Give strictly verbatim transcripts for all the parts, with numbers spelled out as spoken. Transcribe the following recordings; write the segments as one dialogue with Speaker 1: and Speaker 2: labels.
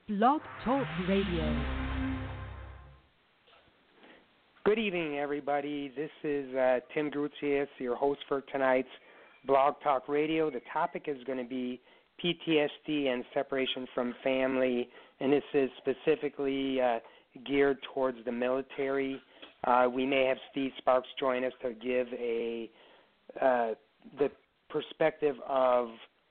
Speaker 1: Blog Talk Radio.
Speaker 2: Good evening, everybody. This is uh, Tim Gruzius, your host for tonight's Blog Talk Radio. The topic is going to be P T S D and separation from family, and this is specifically uh, geared towards the military. Uh, we may have Steve Sparks join us to give a uh, the perspective of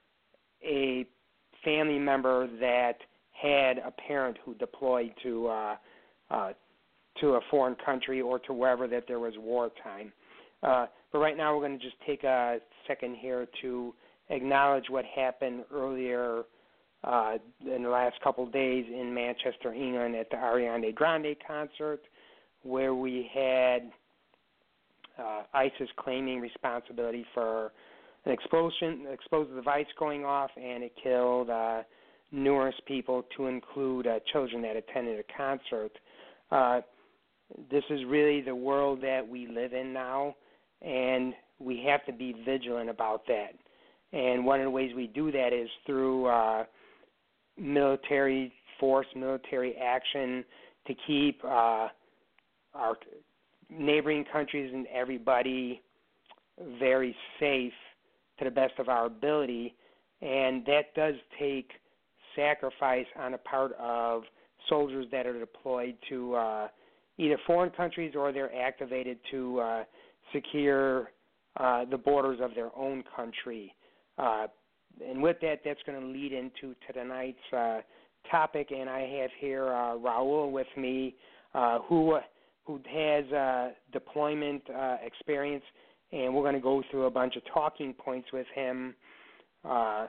Speaker 2: a family member that had a parent who deployed to uh, uh, to a foreign country or to wherever that there was wartime. Uh, but right now we're going to just take a second here to acknowledge what happened earlier uh, in the last couple of days in Manchester, England at the Ariana Grande concert, where we had uh, ISIS claiming responsibility for an explosion, explosive device going off, and it killed uh, numerous people, to include uh, children that attended a concert. Uh, this is really the world that we live in now, and we have to be vigilant about that. And one of the ways we do that is through uh, military force, military action to keep uh, our neighboring countries and everybody very safe to the best of our ability. And that does take sacrifice on the part of soldiers that are deployed to uh, either foreign countries or they're activated to uh, secure uh, the borders of their own country. Uh, and with that, that's going to lead into to tonight's uh, topic. And I have here uh, Raul with me, uh, who who has uh, deployment uh, experience, and we're going to go through a bunch of talking points with him uh,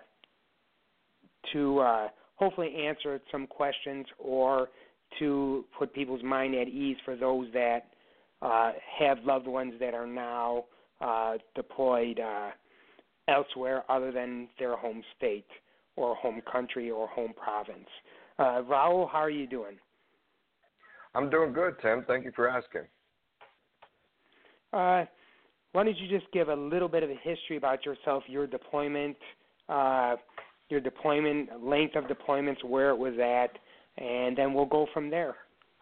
Speaker 2: to uh, hopefully answer some questions or to put people's mind at ease for those that uh, have loved ones that are now uh, deployed uh, elsewhere other than their home state or home country or home province. Uh, Raul, how are you doing?
Speaker 3: I'm doing good, Tim. Thank you for asking.
Speaker 2: Uh, why don't you just give a little bit of a history about yourself, your deployment, uh, your deployment, length of deployments, where it was at, and then we'll go from there.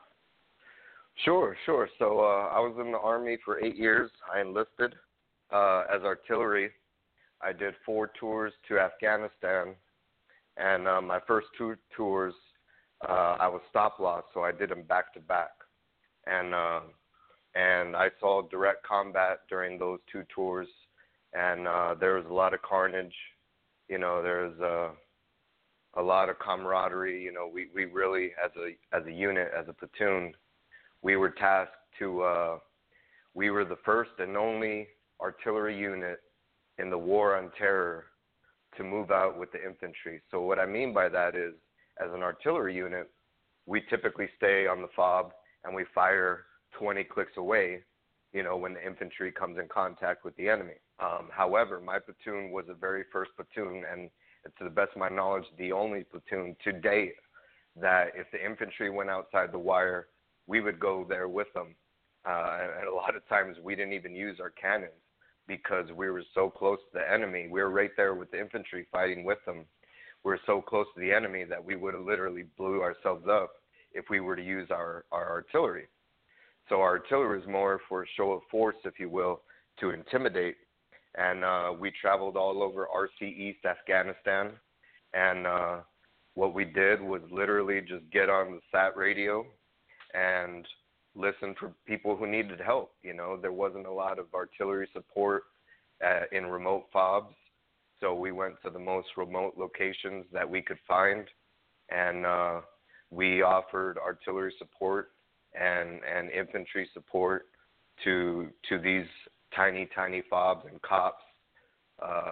Speaker 3: Sure, sure. So uh, I was in the Army for eight years. I enlisted uh, as artillery. I did four tours to Afghanistan, and uh, my first two tours, uh, I was stop loss, so I did them back to back. And uh, and I saw direct combat during those two tours, and uh, there was a lot of carnage. You know, there's a, a lot of camaraderie. You know, we, we really, as a as a unit, as a platoon, we were tasked to, uh, we were the first and only artillery unit in the war on terror to move out with the infantry. So what I mean by that is, as an artillery unit, we typically stay on the fob and we fire twenty clicks away, you know, when the infantry comes in contact with the enemy. Um, however, my platoon was the very first platoon, and to the best of my knowledge, the only platoon to date that if the infantry went outside the wire, we would go there with them. Uh, and, and a lot of times we didn't even use our cannons because we were so close to the enemy. We were right there with the infantry fighting with them. We were so close to the enemy that we would have literally blew ourselves up if we were to use our, our artillery. So our artillery is more for a show of force, if you will, to intimidate. And uh, we traveled all over R C East Afghanistan. And uh, what we did was literally just get on the sat radio and listen for people who needed help. You know, there wasn't a lot of artillery support uh, in remote fobs. So we went to the most remote locations that we could find. And uh, we offered artillery support and, and infantry support to to these tiny, tiny fobs and cops, uh,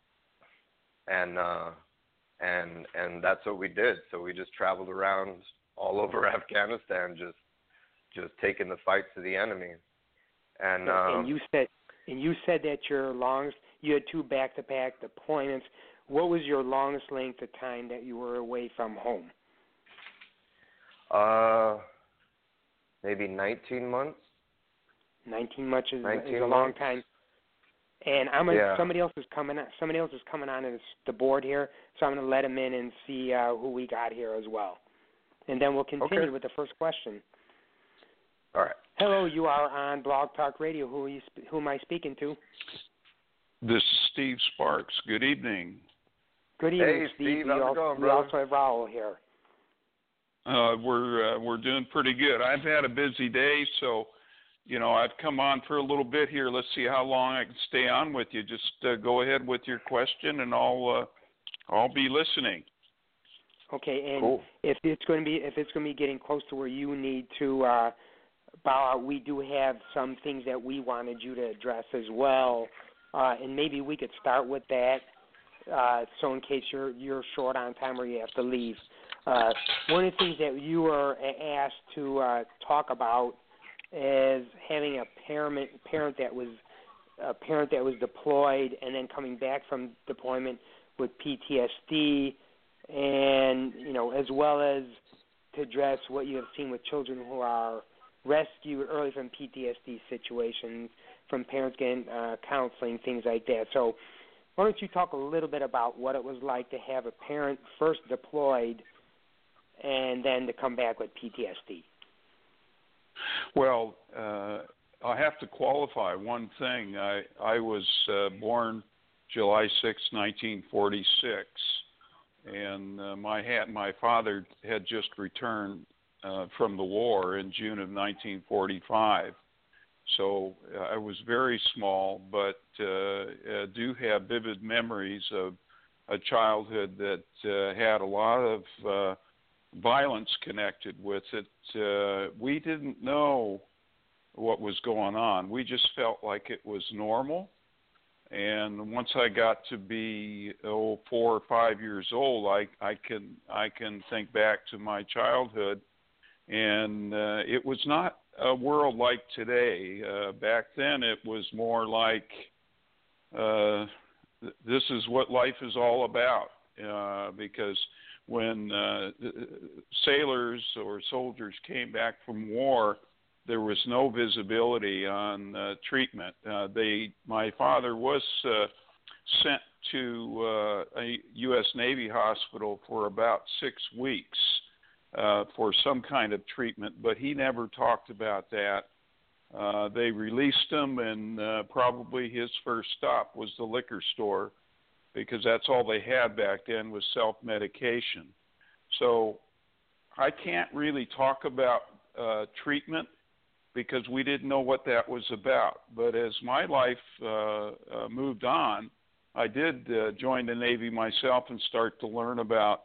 Speaker 3: and uh, and and that's what we did. So we just traveled around all over Afghanistan, just just taking the fight to the enemy. And, um,
Speaker 2: and you said and you said that your longest, you had two back-to-back deployments. What was your longest length of time that you were away from home?
Speaker 3: Uh, maybe nineteen months.
Speaker 2: Nineteen months is,
Speaker 3: nineteen
Speaker 2: is a long time. And I'm gonna,
Speaker 3: yeah.
Speaker 2: somebody else is coming. Somebody else is coming on the board here, so I'm gonna let him in and see uh, who we got here as well. and then we'll continue
Speaker 3: Okay.
Speaker 2: with the first question.
Speaker 3: All right.
Speaker 2: Hello, you are on Blog Talk Radio. Who are you? Who am I speaking to?
Speaker 4: This is Steve Sparks. Good evening.
Speaker 2: Good evening,
Speaker 3: Hey,
Speaker 2: Steve.
Speaker 3: Steve.
Speaker 2: We,
Speaker 3: How's it
Speaker 2: also,
Speaker 3: going,
Speaker 2: we
Speaker 3: brother?
Speaker 2: also have Raul here.
Speaker 4: Uh, we're uh, we're doing pretty good. I've had a busy day, so you know I've come on for a little bit here. Let's see how long I can stay on with you. Just uh, go ahead with your question, and I'll uh, I'll be listening.
Speaker 2: Okay, and
Speaker 3: Cool.
Speaker 2: if it's going to be if it's going to be getting close to where you need to uh, bow out, we do have some things that we wanted you to address as well, uh, and maybe we could start with that. Uh, so in case you're you're short on time or you have to leave, uh, one of the things that you were asked to uh, talk about is having a parent parent that was a parent that was deployed and then coming back from deployment with P T S D, and you know, as well as to address what you have seen with children who are rescued early from P T S D situations, from parents getting uh, counseling, things like that. So why don't you talk a little bit about what it was like to have a parent first deployed and then to come back with P T S D?
Speaker 4: Well, uh, I have to qualify one thing. I I was uh, born July sixth, nineteen forty-six, and uh, my hat my father had just returned uh, from the war in June of nineteen forty-five. So uh, I was very small, but uh, uh, do have vivid memories of a childhood that uh, had a lot of uh, violence connected with it. Uh, we didn't know what was going on. We just felt like it was normal. And once I got to be oh four or five years old, I I can I can think back to my childhood, and uh, it was not a world like today. Uh, back then, it was more like uh, th- this is what life is all about. Uh, because when uh, sailors or soldiers came back from war, there was no visibility on uh, treatment. Uh, they, my father was uh, sent to uh, a U S Navy hospital for about six weeks uh, for some kind of treatment, but he never talked about that. Uh, they released him, and uh, probably his first stop was the liquor store, because that's all they had back then was self-medication. So I can't really talk about uh, treatment because we didn't know what that was about. But as my life uh, uh, moved on, I did uh, join the Navy myself and start to learn about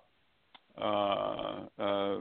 Speaker 4: uh, uh,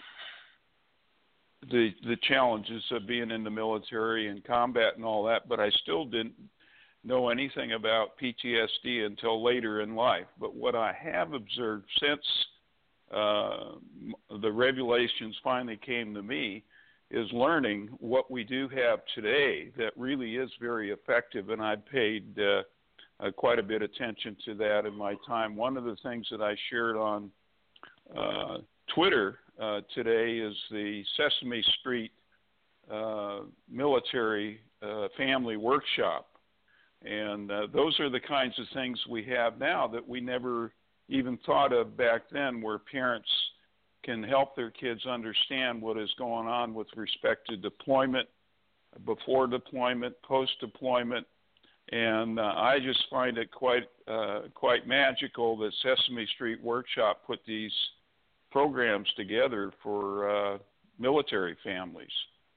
Speaker 4: the the challenges of being in the military and combat and all that. But I still didn't know anything about P T S D until later in life. But what I have observed since uh, the revelations finally came to me is learning what we do have today that really is very effective, and I've paid uh, uh, quite a bit of attention to that in my time. One of the things that I shared on uh, Twitter uh, today is the Sesame Street uh, military uh, family workshop, and uh, those are the kinds of things we have now that we never even thought of back then, where parents can help their kids understand what is going on with respect to deployment, before deployment, post-deployment. And uh, I just find it quite uh, quite magical that Sesame Street Workshop put these programs together for uh, military families.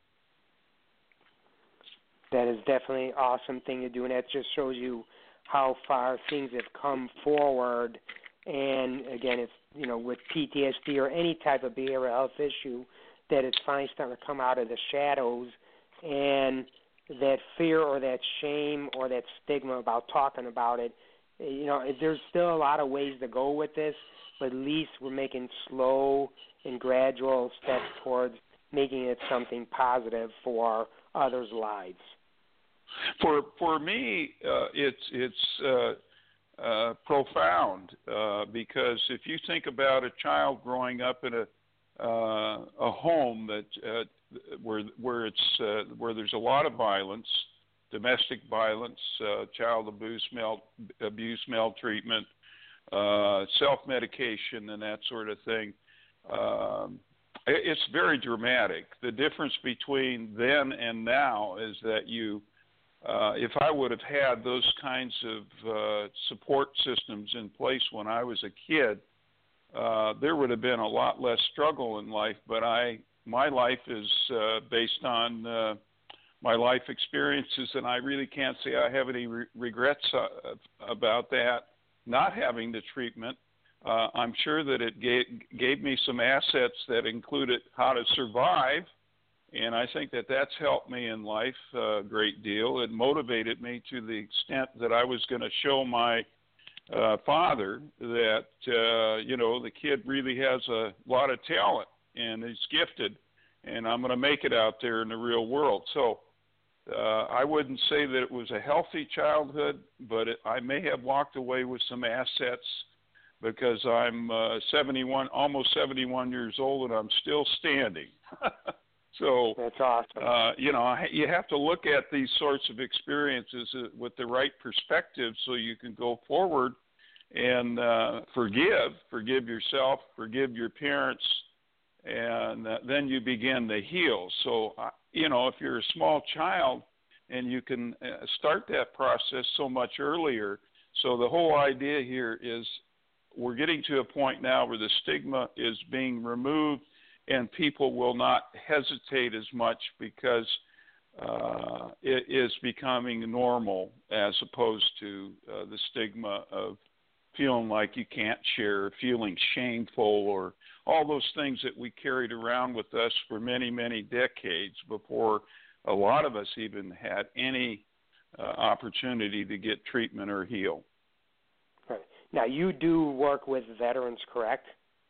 Speaker 2: That is definitely an awesome thing to do, and that just shows you how far things have come forward. And again, it's, you know, with P T S D or any type of behavioral health issue, that it's finally starting to come out of the shadows, and that fear or that shame or that stigma about talking about it, you know, there's still a lot of ways to go with this, but at least we're making slow and gradual steps towards making it something positive for others' lives.
Speaker 4: For for me, uh, it's it's uh, uh, profound uh, because if you think about a child growing up in a uh, a home that uh, where where it's uh, where there's a lot of violence, domestic violence, uh, child abuse, mal- abuse, maltreatment, uh, self-medication, and that sort of thing. Um, it, it's very dramatic. The difference between then and now is that you, uh, if I would have had those kinds of uh, support systems in place when I was a kid, uh, there would have been a lot less struggle in life. But I, my life is uh, based on uh, my life experiences, and I really can't say I have any re- regrets uh, about that, not having the treatment. Uh, I'm sure that it gave, gave me some assets that included how to survive, and I think that that's helped me in life a great deal. It motivated me to the extent that I was going to show my uh, father that, uh, you know, the kid really has a lot of talent and is gifted, and I'm going to make it out there in the real world. So uh, I wouldn't say that it was a healthy childhood, but it, I may have walked away with some assets because I'm uh, seventy-one, almost seventy-one years old, and I'm still standing. So
Speaker 2: that's awesome.
Speaker 4: Uh, you know, you have to look at these sorts of experiences with the right perspective so you can go forward and uh, forgive, forgive yourself, forgive your parents, and uh, then you begin to heal. So, uh, you know, if you're a small child and you can uh, start that process so much earlier. So the whole idea here is we're getting to a point now where the stigma is being removed and people will not hesitate as much because uh, it is becoming normal as opposed to uh, the stigma of feeling like you can't share, feeling shameful, or all those things that we carried around with us for many, many decades before a lot of us even had any uh, opportunity to get treatment or heal.
Speaker 2: Right. Now, you do work with veterans, correct?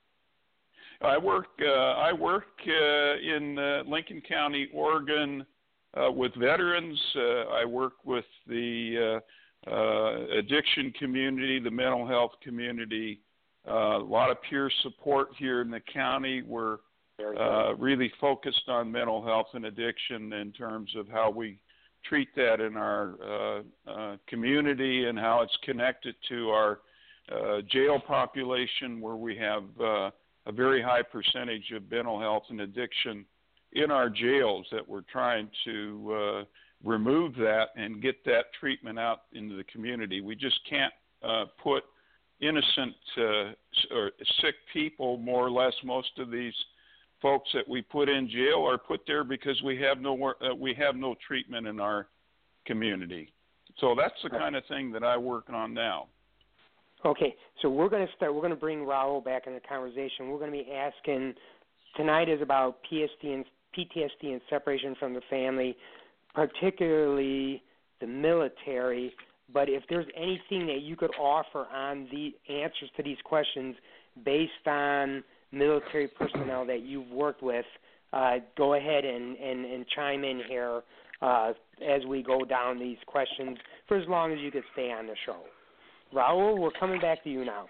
Speaker 4: I work. Uh, I work uh, in uh, Lincoln County, Oregon, uh, with veterans. Uh, I work with the uh, uh, addiction community, the mental health community. Uh, a lot of peer support here in the county. We're uh, really focused on mental health and addiction in terms of how we treat that in our uh, uh, community and how it's connected to our uh, jail population, where we have uh, a very high percentage of mental health and addiction in our jails, that we're trying to uh, remove that and get that treatment out into the community. We just can't uh, put innocent uh, or sick people, more or less. Most of these folks that we put in jail are put there because we have no uh, we have no treatment in our community. So that's the kind of thing that I work on now.
Speaker 2: Okay, so we're going to start. We're going to bring Raul back in the conversation. We're going to be asking tonight is about P S D and P T S D and separation from the family, particularly the military. But if there's anything that you could offer on the answers to these questions based on military personnel that you've worked with, uh, go ahead and, and, and chime in here uh, as we go down these questions for as long as you could stay on the show. Raul, we're coming back to you now.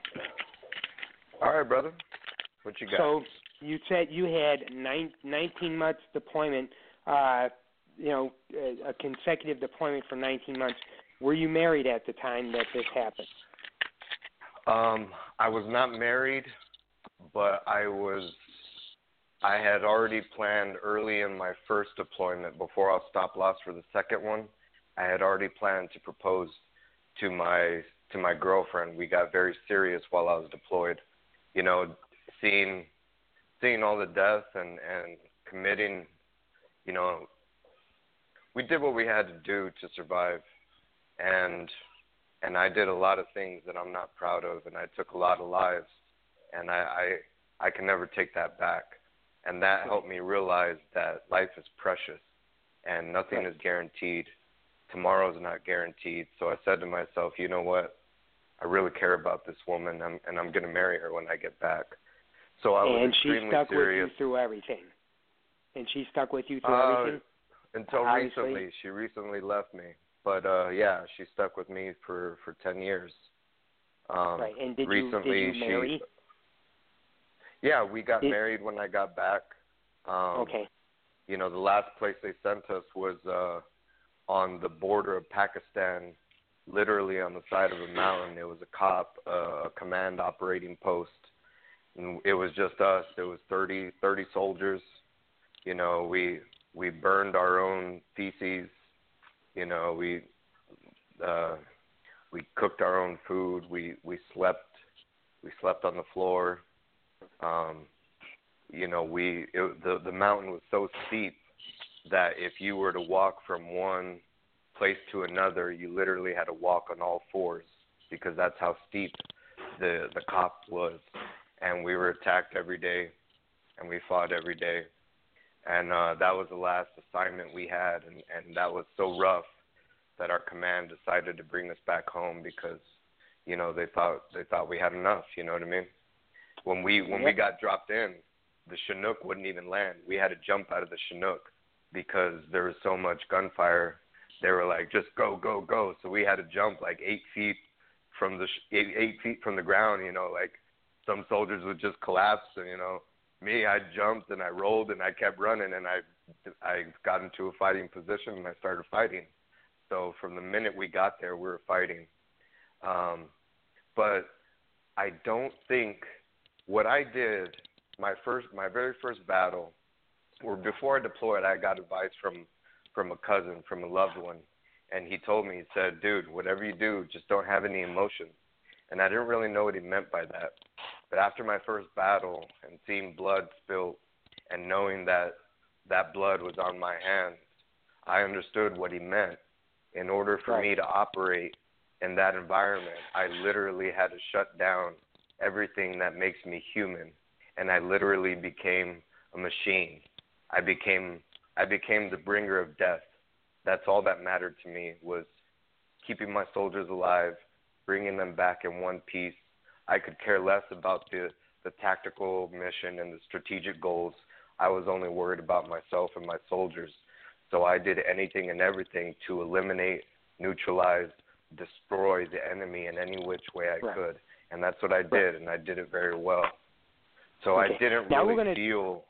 Speaker 3: All right, brother. What you got?
Speaker 2: So you said you had nine, nineteen months deployment, uh, you know, a consecutive deployment for nineteen months. Were you married at the time that this happened?
Speaker 3: Um, I was not married, but I was. I had already planned early in my first deployment, before I stop loss for the second one. I had already planned to propose to my to my girlfriend. We got very serious while I was deployed. You know, seeing seeing all the death and, and committing, you know, we did what we had to do to survive. And and I did a lot of things that I'm not proud of, and I took a lot of lives, and I I, I can never take that back. And that helped me realize that life is precious and nothing is guaranteed. Tomorrow's not guaranteed. So I said to myself, you know what? I really care about this woman, I'm, and I'm going to marry her when I get back. So I was
Speaker 2: and
Speaker 3: extremely
Speaker 2: she stuck
Speaker 3: serious.
Speaker 2: with you through everything. And she stuck with you through
Speaker 3: uh,
Speaker 2: everything?
Speaker 3: Until
Speaker 2: Obviously.
Speaker 3: recently. She recently left me. But, uh, yeah, she stuck with me for, for ten years. Um,
Speaker 2: right. And did
Speaker 3: recently
Speaker 2: you, did you marry?
Speaker 3: She, yeah, we got
Speaker 2: did,
Speaker 3: married when I got back. Um,
Speaker 2: okay.
Speaker 3: You know, the last place they sent us was uh, on the border of Pakistan, literally on the side of a mountain. It was a cop, uh, a command operating post. And it was just us. It was thirty, thirty soldiers. You know, we we burned our own feces. You know, we uh, we cooked our own food. We we slept we slept on the floor. Um, you know, we it, the the mountain was so steep that if you were to walk from one place to another, you literally had to walk on all fours because that's how steep the the cop was. And we were attacked every day, and we fought every day. And uh, that was the last assignment we had, and, and that was so rough that our command decided to bring us back home because, you know, they thought they thought we had enough. You know what I mean? When we when we got dropped in, the Chinook wouldn't even land. We had to jump out of the Chinook because there was so much gunfire. They were like, just go, go, go. So we had to jump like eight feet from the eight, eight feet from the ground. You know, like some soldiers would just collapse. And you know, me, I jumped and I rolled and I kept running and I I got into a fighting position and I started fighting. So from the minute we got there, we were fighting. Um, but I don't think what I did, my first, my very first battle, or before I deployed, I got advice from, from a cousin, from a loved one. And he told me, he said, dude, whatever you do, just don't have any emotions. And I didn't really know what he meant by that. But after my first battle and seeing blood spilt and knowing that that blood was on my hands, I understood what he meant. In order for
Speaker 2: right.
Speaker 3: me to operate in that environment, I literally had to shut down everything that makes me human. And I literally became a machine. I became I became the bringer of death. That's all that mattered to me, was keeping my soldiers alive, bringing them back in one piece. I could care less about the, the tactical mission and the strategic goals. I was only worried about myself and my soldiers. So I did anything and everything to eliminate, neutralize, destroy the enemy in any which way I
Speaker 2: right.
Speaker 3: could. And that's what I did, right. and I did it very well. So
Speaker 2: okay.
Speaker 3: I didn't
Speaker 2: now
Speaker 3: really
Speaker 2: we're gonna...
Speaker 3: feel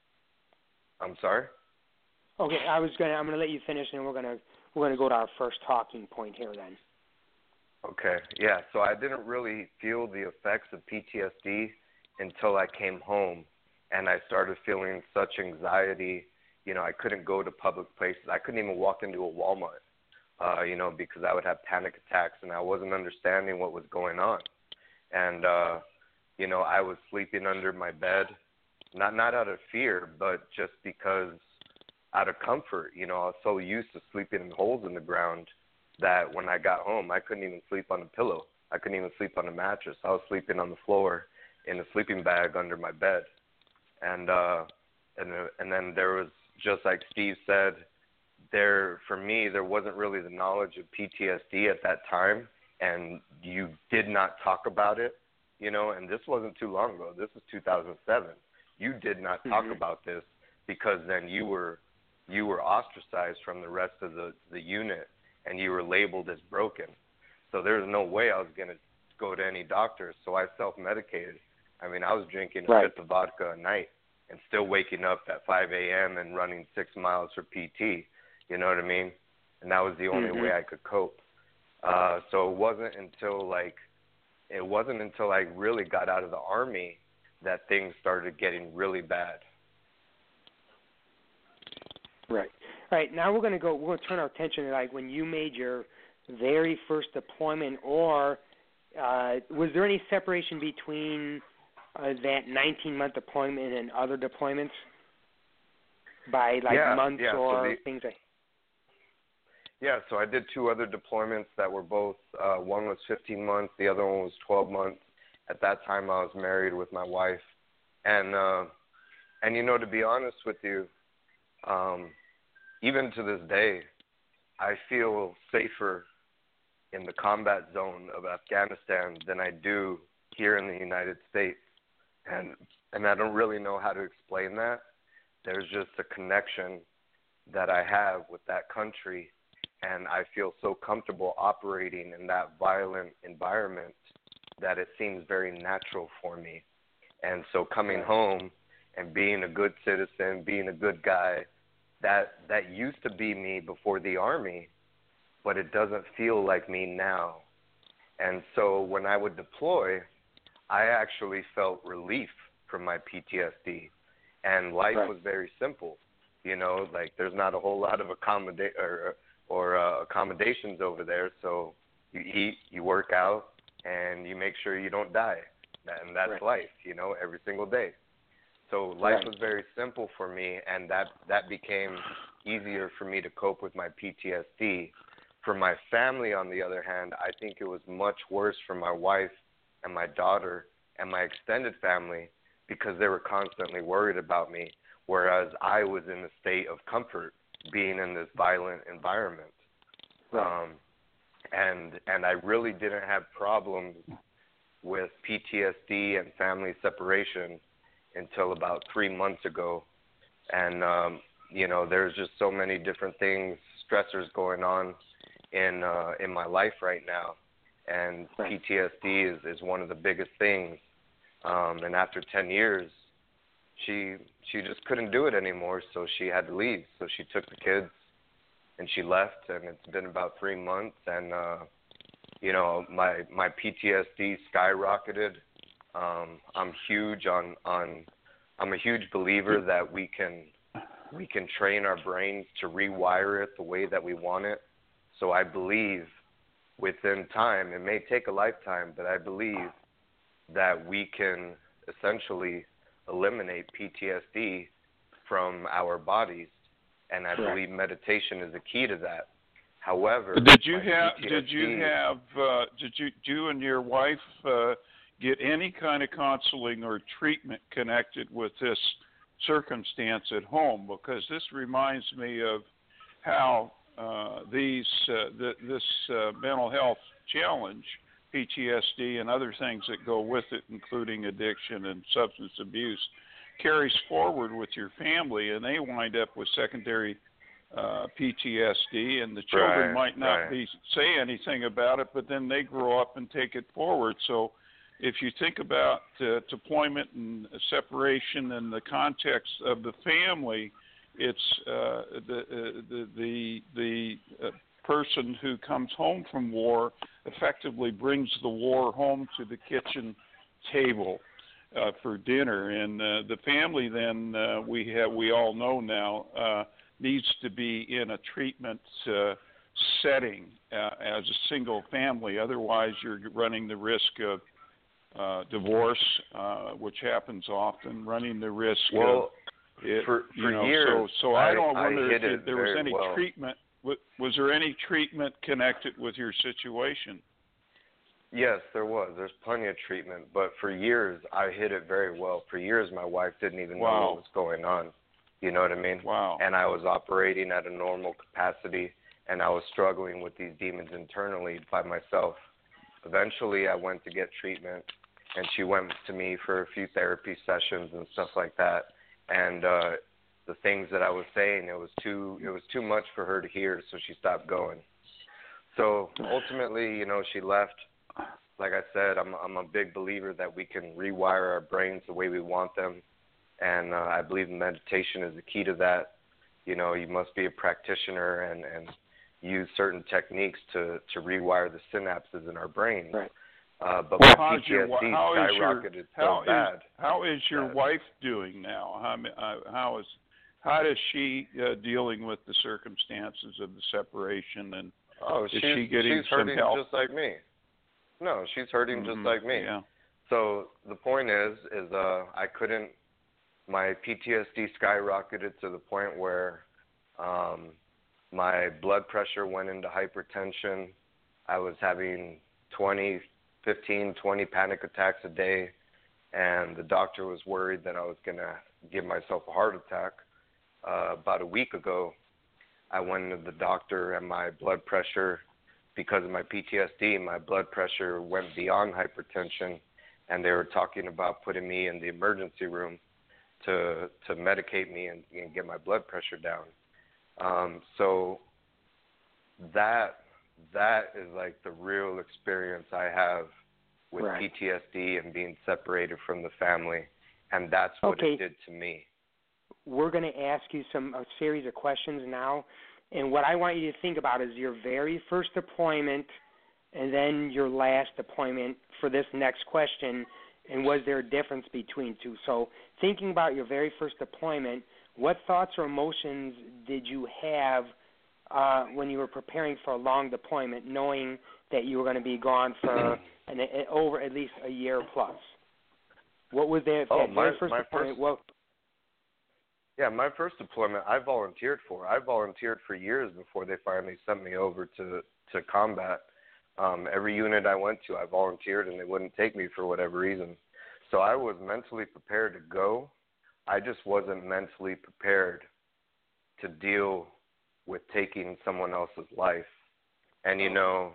Speaker 3: – I'm sorry?
Speaker 2: Okay, I was gonna. I'm gonna let you finish, and we're gonna we're gonna go to our first talking point here then.
Speaker 3: Okay, yeah. So I didn't really feel the effects of P T S D until I came home, and I started feeling such anxiety. You know, I couldn't go to public places. I couldn't even walk into a Walmart, uh, you know, because I would have panic attacks, and I wasn't understanding what was going on. And uh, you know, I was sleeping under my bed, not not out of fear, but just because. Out of comfort. You know, I was so used to sleeping in holes in the ground that when I got home, I couldn't even sleep on a pillow. I couldn't even sleep on a mattress. I was sleeping on the floor in a sleeping bag under my bed. And uh, and and then there was, just like Steve said, there for me there wasn't really the knowledge of P T S D at that time, and you did not talk about it. You know, and this wasn't too long ago. This was two thousand seven. You did not talk mm-hmm. about this because then you were you were ostracized from the rest of the, the unit, and you were labeled as broken. So there was no way I was going to go to any doctor, so I self-medicated. I mean, I was drinking
Speaker 2: right.
Speaker 3: a fifth of vodka a night and still waking up at five a.m. and running six miles for P T, you know what I mean? And that was the only
Speaker 2: mm-hmm.
Speaker 3: way I could cope. Uh, so it wasn't until, like, it wasn't until I really got out of the Army that things started getting really bad.
Speaker 2: Right. All right. Now we're going to go. We're going to turn our attention to like when you made your very first deployment, or uh, was there any separation between uh, that nineteen-month deployment and other deployments by like
Speaker 3: yeah,
Speaker 2: months
Speaker 3: yeah.
Speaker 2: or
Speaker 3: so the,
Speaker 2: things like?
Speaker 3: Yeah. So I did two other deployments that were both. Uh, one was fifteen months. The other one was twelve months. At that time, I was married with my wife, and uh, and you know, to be honest with you. Um, even to this day, I feel safer in the combat zone of Afghanistan than I do here in the United States. And and I don't really know how to explain that. There's just a connection that I have with that country, and I feel so comfortable operating in that violent environment that it seems very natural for me. And so coming home and being a good citizen, being a good guy, That that used to be me before the Army, but it doesn't feel like me now. And so when I would deploy, I actually felt relief from my P T S D, and life
Speaker 2: right.
Speaker 3: was very simple. You know, like there's not a whole lot of accommodate or or uh, accommodations over there. So you eat, you work out, and you make sure you don't die, and that's
Speaker 2: right.
Speaker 3: life. You know, every single day. So life right. was very simple for me, and that that became easier for me to cope with my P T S D. For my family, on the other hand, I think it was much worse for my wife and my daughter and my extended family because they were constantly worried about me, whereas I was in a state of comfort being in this violent environment.
Speaker 2: Right.
Speaker 3: Um, and and I really didn't have problems with P T S D and family separation until about three months ago. And, um, you know, there's just so many different things, stressors going on in uh, in my life right now. And
Speaker 2: right.
Speaker 3: P T S D is, is one of the biggest things. Um, and after ten years, she she just couldn't do it anymore, so she had to leave. So she took the kids and she left, and it's been about three months. And, uh, you know, my, my P T S D skyrocketed. Um, I'm huge on, on I'm a huge believer that we can we can train our brains to rewire it the way that we want it. So I believe within time, it may take a lifetime, but I believe that we can essentially eliminate P T S D from our bodies, and I
Speaker 2: Correct.
Speaker 3: believe meditation is the key to that. However,
Speaker 4: did you have
Speaker 3: P T S D,
Speaker 4: did you have uh, did you you and your wife uh, get any kind of counseling or treatment connected with this circumstance at home? Because this reminds me of how uh, these uh, the, this uh, mental health challenge, P T S D, and other things that go with it, including addiction and substance abuse, carries forward with your family, and they wind up with secondary uh, P T S D, and the children
Speaker 3: right,
Speaker 4: might not
Speaker 3: right.
Speaker 4: be say anything about it, but then they grow up and take it forward. So if you think about uh, deployment and separation in the context of the family, it's uh, the, uh, the the the uh, person who comes home from war effectively brings the war home to the kitchen table uh, for dinner, and uh, the family then uh, we have we all know now uh, needs to be in a treatment uh, setting uh, as a single family. Otherwise, you're running the risk of uh, divorce, uh, which happens often, running the risk
Speaker 3: well,
Speaker 4: of it,
Speaker 3: for, for
Speaker 4: you know,
Speaker 3: years,
Speaker 4: so so I,
Speaker 3: I
Speaker 4: don't wonder
Speaker 3: I
Speaker 4: if you, there was any
Speaker 3: well.
Speaker 4: treatment. Was there any treatment connected with your situation?
Speaker 3: Yes, there was. There's plenty of treatment, but for years I hid it very well. For years, my wife didn't even
Speaker 4: Wow.
Speaker 3: know what was going on. You know what I mean?
Speaker 4: Wow.
Speaker 3: And I was operating at a normal capacity, and I was struggling with these demons internally by myself. Eventually, I went to get treatment, and she went to me for a few therapy sessions and stuff like that. And uh, the things that I was saying, it was too it was too much for her to hear, so she stopped going. So ultimately, you know, she left. Like I said, I'm I'm a big believer that we can rewire our brains the way we want them, and uh, I believe meditation is the key to that. You know, you must be a practitioner and, and use certain techniques to, to rewire the synapses in our brains.
Speaker 2: Right.
Speaker 3: Uh, but
Speaker 4: Well,
Speaker 3: my
Speaker 4: how's
Speaker 3: P T S D
Speaker 4: your, how is your,
Speaker 3: skyrocketed
Speaker 4: how
Speaker 3: so bad.
Speaker 4: Is, how is your
Speaker 3: that,
Speaker 4: wife doing now? How, how is how is she uh, dealing with the circumstances of the separation, and
Speaker 3: oh,
Speaker 4: is
Speaker 3: she's,
Speaker 4: she getting
Speaker 3: she's
Speaker 4: some
Speaker 3: hurting
Speaker 4: help?
Speaker 3: just like me. No, she's hurting
Speaker 4: Mm-hmm.
Speaker 3: just like me.
Speaker 4: Yeah.
Speaker 3: So the point is, is uh, I couldn't. My P T S D skyrocketed to the point where um, my blood pressure went into hypertension. I was having twenty, fifteen, twenty panic attacks a day, and the doctor was worried that I was going to give myself a heart attack. Uh, about a week ago, I went to the doctor, and my blood pressure, because of my P T S D, my blood pressure went beyond hypertension, and they were talking about putting me in the emergency room to to medicate me and, and get my blood pressure down. Um, so that that is like the real experience I have with
Speaker 2: right.
Speaker 3: P T S D and being separated from the family, and that's what
Speaker 2: okay.
Speaker 3: it did to me.
Speaker 2: We're going to ask you some a series of questions now, and what I want you to think about is your very first deployment and then your last deployment for this next question, And was there a difference between two? So thinking about your very first deployment, what thoughts or emotions did you have uh, when you were preparing for a long deployment, knowing that you were going to be gone for an, a, over at least a year plus? What was that,
Speaker 3: oh,
Speaker 2: that
Speaker 3: my,
Speaker 2: very first
Speaker 3: my
Speaker 2: deployment?
Speaker 3: First,
Speaker 2: well,
Speaker 3: yeah, my first deployment I volunteered for. I volunteered for years before they finally sent me over to, to combat. Um, every unit I went to, I volunteered, and they wouldn't take me for whatever reason. So I was mentally prepared to go. I just wasn't mentally prepared to deal with taking someone else's life. And, you know,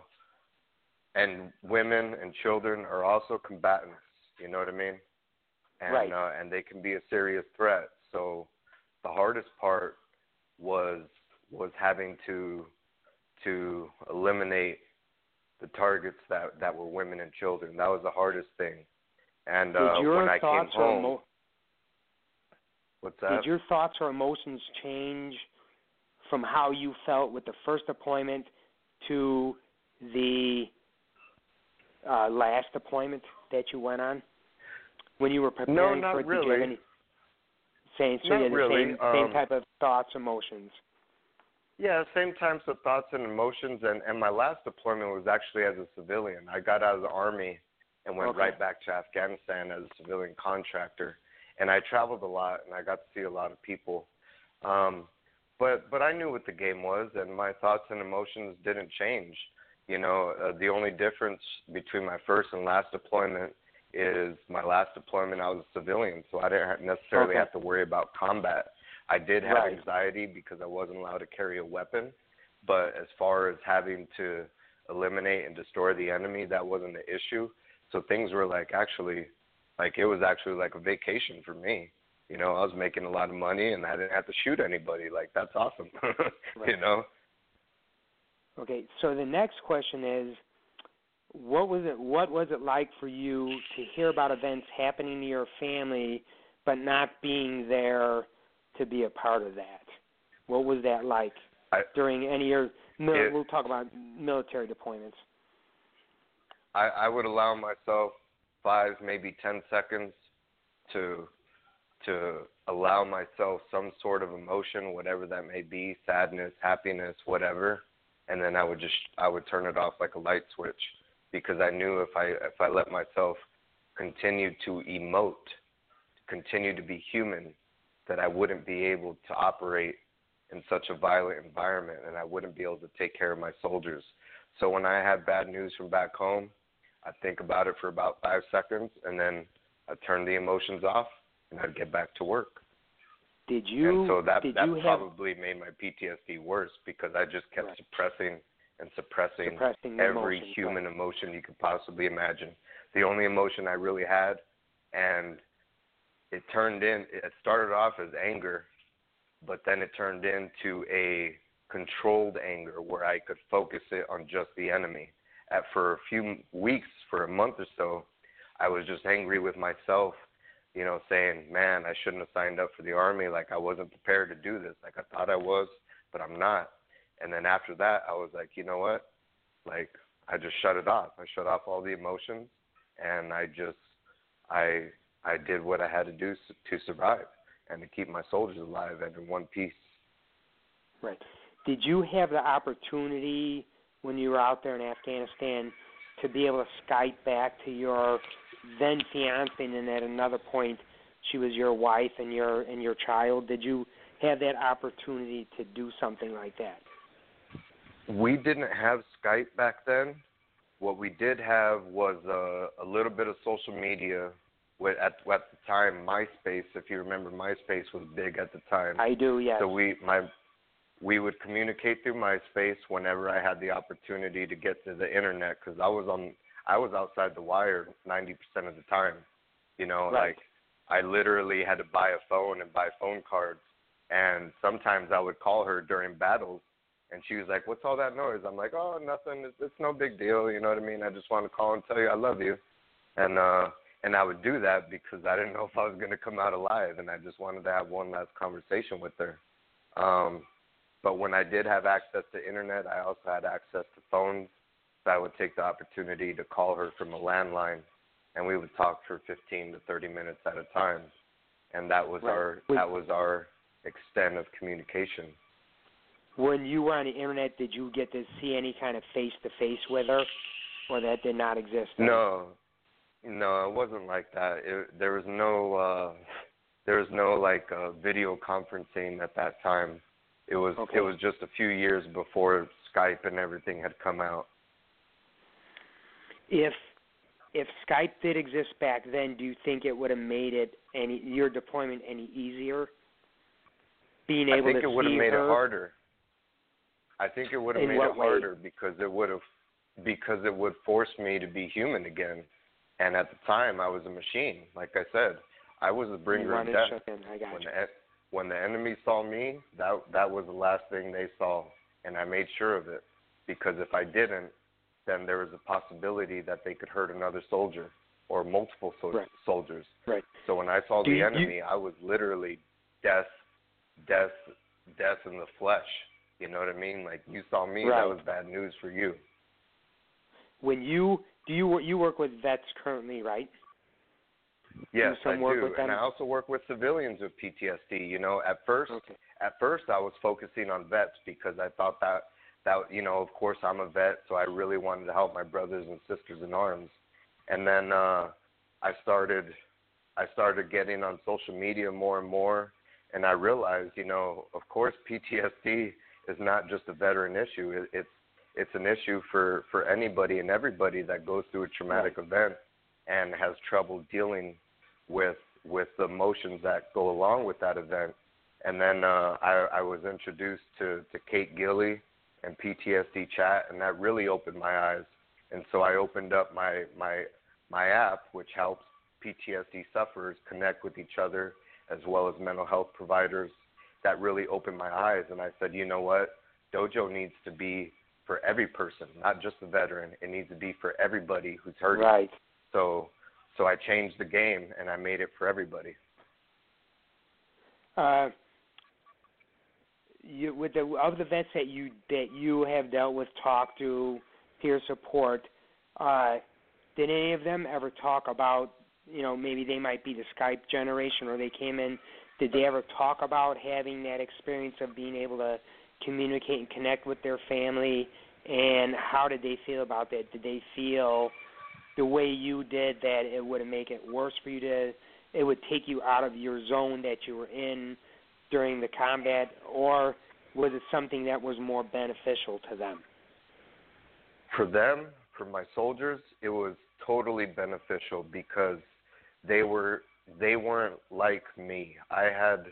Speaker 3: and women and children are also combatants, you know what I mean? And,
Speaker 2: right.
Speaker 3: uh, and they can be a serious threat. So the hardest part was was having to to eliminate the targets that, that were women and children. That was the hardest thing. And uh,
Speaker 2: did your
Speaker 3: when I came
Speaker 2: thoughts or
Speaker 3: home,
Speaker 2: emo-
Speaker 3: what's that?
Speaker 2: Did your thoughts or emotions change from how you felt with the first deployment to the uh, last deployment that you went on? When you were preparing
Speaker 3: no, not
Speaker 2: for it,
Speaker 3: really.
Speaker 2: did you have any same, so
Speaker 3: not
Speaker 2: you had the
Speaker 3: really.
Speaker 2: same,
Speaker 3: um,
Speaker 2: same type of thoughts, emotions?
Speaker 3: Yeah, same types of thoughts and emotions. And, and my last deployment was actually as a civilian. I got out of the Army and went
Speaker 2: Okay.
Speaker 3: right back to Afghanistan as a civilian contractor. And I traveled a lot, and I got to see a lot of people. Um, but but I knew what the game was, and my thoughts and emotions didn't change. You know, uh, the only difference between my first and last deployment is my last deployment I was a civilian, so I didn't necessarily
Speaker 2: Okay.
Speaker 3: have to worry about combat. I did have
Speaker 2: Right.
Speaker 3: anxiety because I wasn't allowed to carry a weapon, but as far as having to eliminate and destroy the enemy, that wasn't the issue. So things were like actually, like it was actually like a vacation for me. You know, I was making a lot of money and I didn't have to shoot anybody. Like, that's awesome,
Speaker 2: Right.
Speaker 3: you know?
Speaker 2: Okay, so the next question is, what was it? What was it like for you to hear about events happening to your family, but not being there to be a part of that? What was that like
Speaker 3: I,
Speaker 2: during any of your? Mil-
Speaker 3: it,
Speaker 2: we'll talk about military deployments.
Speaker 3: I, I would allow myself five, maybe ten seconds to to allow myself some sort of emotion, whatever that may be, sadness, happiness, whatever, and then I would just I would turn it off like a light switch, because I knew if I if I let myself continue to emote, continue to be human, that I wouldn't be able to operate in such a violent environment, and I wouldn't be able to take care of my soldiers. So when I have bad news from back home, I think about it for about five seconds, and then I turn the emotions off, and I'd get back to work.
Speaker 2: Did you?
Speaker 3: And so that
Speaker 2: did
Speaker 3: that
Speaker 2: you have,
Speaker 3: probably made my P T S D worse, because I just kept
Speaker 2: right.
Speaker 3: suppressing and suppressing,
Speaker 2: suppressing the
Speaker 3: every
Speaker 2: emotions,
Speaker 3: human
Speaker 2: right.
Speaker 3: emotion you could possibly imagine. The only emotion I really had, and it turned in, it started off as anger, but then it turned into a controlled anger where I could focus it on just the enemy. At, for a few weeks, for a month or so, I was just angry with myself, you know, saying, man, I shouldn't have signed up for the Army. Like, I wasn't prepared to do this. Like, I thought I was, but I'm not. And then after that, I was like, you know what? Like, I just shut it off. I shut off all the emotions, and I just, I, I did what I had to do to survive and to keep my soldiers alive and in one piece.
Speaker 2: Right. Did you have the opportunity when you were out there in Afghanistan to be able to Skype back to your then fiance, and then at another point she was your wife and your and your child? Did you have that opportunity to do something like that?
Speaker 3: We didn't have Skype back then. What we did have was a, a little bit of social media. With, at, at the time, MySpace, if you remember, MySpace was big at the time.
Speaker 2: I do, yes.
Speaker 3: So we my we would communicate through MySpace whenever I had the opportunity to get to the internet, because I was on I was outside the wire ninety percent of the time. You know,
Speaker 2: right.
Speaker 3: like I literally had to buy a phone and buy phone cards, and sometimes I would call her during battles, and she was like, "What's all that noise?" I'm like, "Oh, nothing. It's, it's no big deal. You know what I mean? I just want to call and tell you I love you," and uh. And I would do that because I didn't know if I was going to come out alive, and I just wanted to have one last conversation with her. Um, but when I did have access to internet, I also had access to phones, so I would take the opportunity to call her from a landline and we would talk for fifteen to thirty minutes at a time, and that was
Speaker 2: Right.
Speaker 3: our
Speaker 2: Wait.
Speaker 3: that was our extent of communication.
Speaker 2: When you were on the internet, did you get to see any kind of face-to-face with her, or that did not exist?
Speaker 3: No, no, it wasn't like that. It, there was no uh, there was no like uh, video conferencing at that time. It was
Speaker 2: Okay.
Speaker 3: it was just a few years before Skype and everything had come out.
Speaker 2: If if Skype did exist back then, do you think it would have made it any your deployment any easier? Being able
Speaker 3: I think
Speaker 2: to
Speaker 3: it would have
Speaker 2: see
Speaker 3: made
Speaker 2: her?
Speaker 3: it harder. I think it would have
Speaker 2: In
Speaker 3: made
Speaker 2: what
Speaker 3: it
Speaker 2: way?
Speaker 3: harder because it would have because it would force me to be human again. And at the time, I was a machine. Like I said, I was a
Speaker 2: You
Speaker 3: bringer of
Speaker 2: wanted
Speaker 3: death.
Speaker 2: to shut in. I got
Speaker 3: When
Speaker 2: you.
Speaker 3: the, when the enemy saw me, that that was the last thing they saw, and I made sure of it. Because if I didn't, then there was a possibility that they could hurt another soldier or multiple sol-
Speaker 2: Right.
Speaker 3: soldiers.
Speaker 2: Right.
Speaker 3: So when I saw
Speaker 2: Do
Speaker 3: the
Speaker 2: you-
Speaker 3: enemy, I was literally death, death, death in the flesh. You know what I mean? Like you saw me,
Speaker 2: Right.
Speaker 3: that was bad news for you.
Speaker 2: When you do you you work with vets currently, right?
Speaker 3: Yes,
Speaker 2: some
Speaker 3: I
Speaker 2: work
Speaker 3: do,
Speaker 2: with them?
Speaker 3: and I also work with civilians with P T S D. You know, at first,
Speaker 2: Okay.
Speaker 3: at first I was focusing on vets because I thought that that you know, of course, I'm a vet, so I really wanted to help my brothers and sisters in arms. And then uh, I started, I started getting on social media more and more, and I realized, you know, of course, P T S D is not just a veteran issue. It, it's it's an issue for, for anybody and everybody that goes through a traumatic
Speaker 2: Right.
Speaker 3: event and has trouble dealing with with the emotions that go along with that event. And then uh, I, I was introduced to, to Kate Gilly and P T S D Chat, and that really opened my eyes. And so I opened up my my my app, which helps P T S D sufferers connect with each other as well as mental health providers. That really opened my eyes, and I said, you know what, Dojo needs to be for every person, not just the veteran. It needs to be for everybody who's hurting.
Speaker 2: Right.
Speaker 3: So, so I changed the game and I made it for everybody.
Speaker 2: Uh, you with the of the vets that you that you have dealt with, talked to, peer support. Uh, did any of them ever talk about, you know, maybe they might be the Skype generation or they came in? Did they ever talk about having that experience of being able to communicate and connect with their family? And how did they feel about that? Did they feel the way you did that it would make it worse for you to, it would take you out of your zone that you were in during the combat, or was it something that was more beneficial to them?
Speaker 3: For them, for my soldiers, it was totally beneficial because they were they weren't like me. I had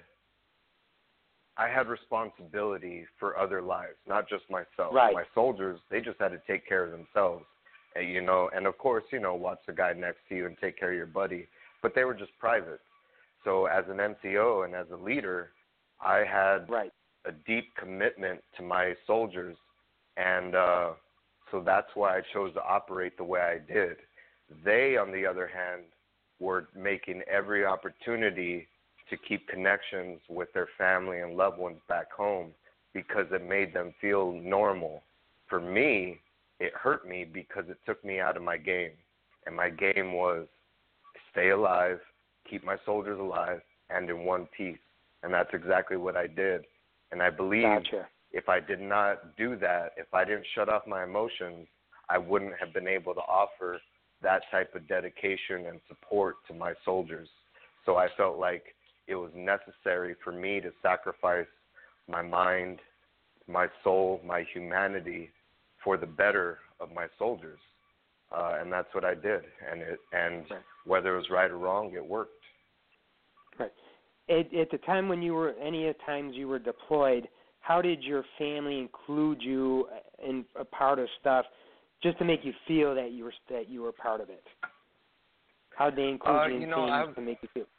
Speaker 3: I had responsibility for other lives, not just myself.
Speaker 2: Right.
Speaker 3: My soldiers, they just had to take care of themselves, and, you know, and of course, you know, watch the guy next to you and take care of your buddy. But they were just private. So as an N C O and as a leader, I had
Speaker 2: Right.
Speaker 3: a deep commitment to my soldiers, and uh, so that's why I chose to operate the way I did. They, on the other hand, were making every opportunity to keep connections with their family and loved ones back home because it made them feel normal. For me, it hurt me because it took me out of my game. And my game was stay alive, keep my soldiers alive, and in one piece. And that's exactly what I did. And I believe
Speaker 2: Gotcha.
Speaker 3: if I did not do that, if I didn't shut off my emotions, I wouldn't have been able to offer that type of dedication and support to my soldiers. So I felt like it was necessary for me to sacrifice my mind, my soul, my humanity for the better of my soldiers. Uh, and that's what I did. And it, and
Speaker 2: Right.
Speaker 3: whether it was right or wrong, it worked.
Speaker 2: Right. At, at the time when you were, any of the times you were deployed, how did your family include you in a part of stuff, just to make you feel that you were that you were part of it? How did they include
Speaker 3: Uh,
Speaker 2: you in
Speaker 3: you know,
Speaker 2: things
Speaker 3: I've-
Speaker 2: to make you feel?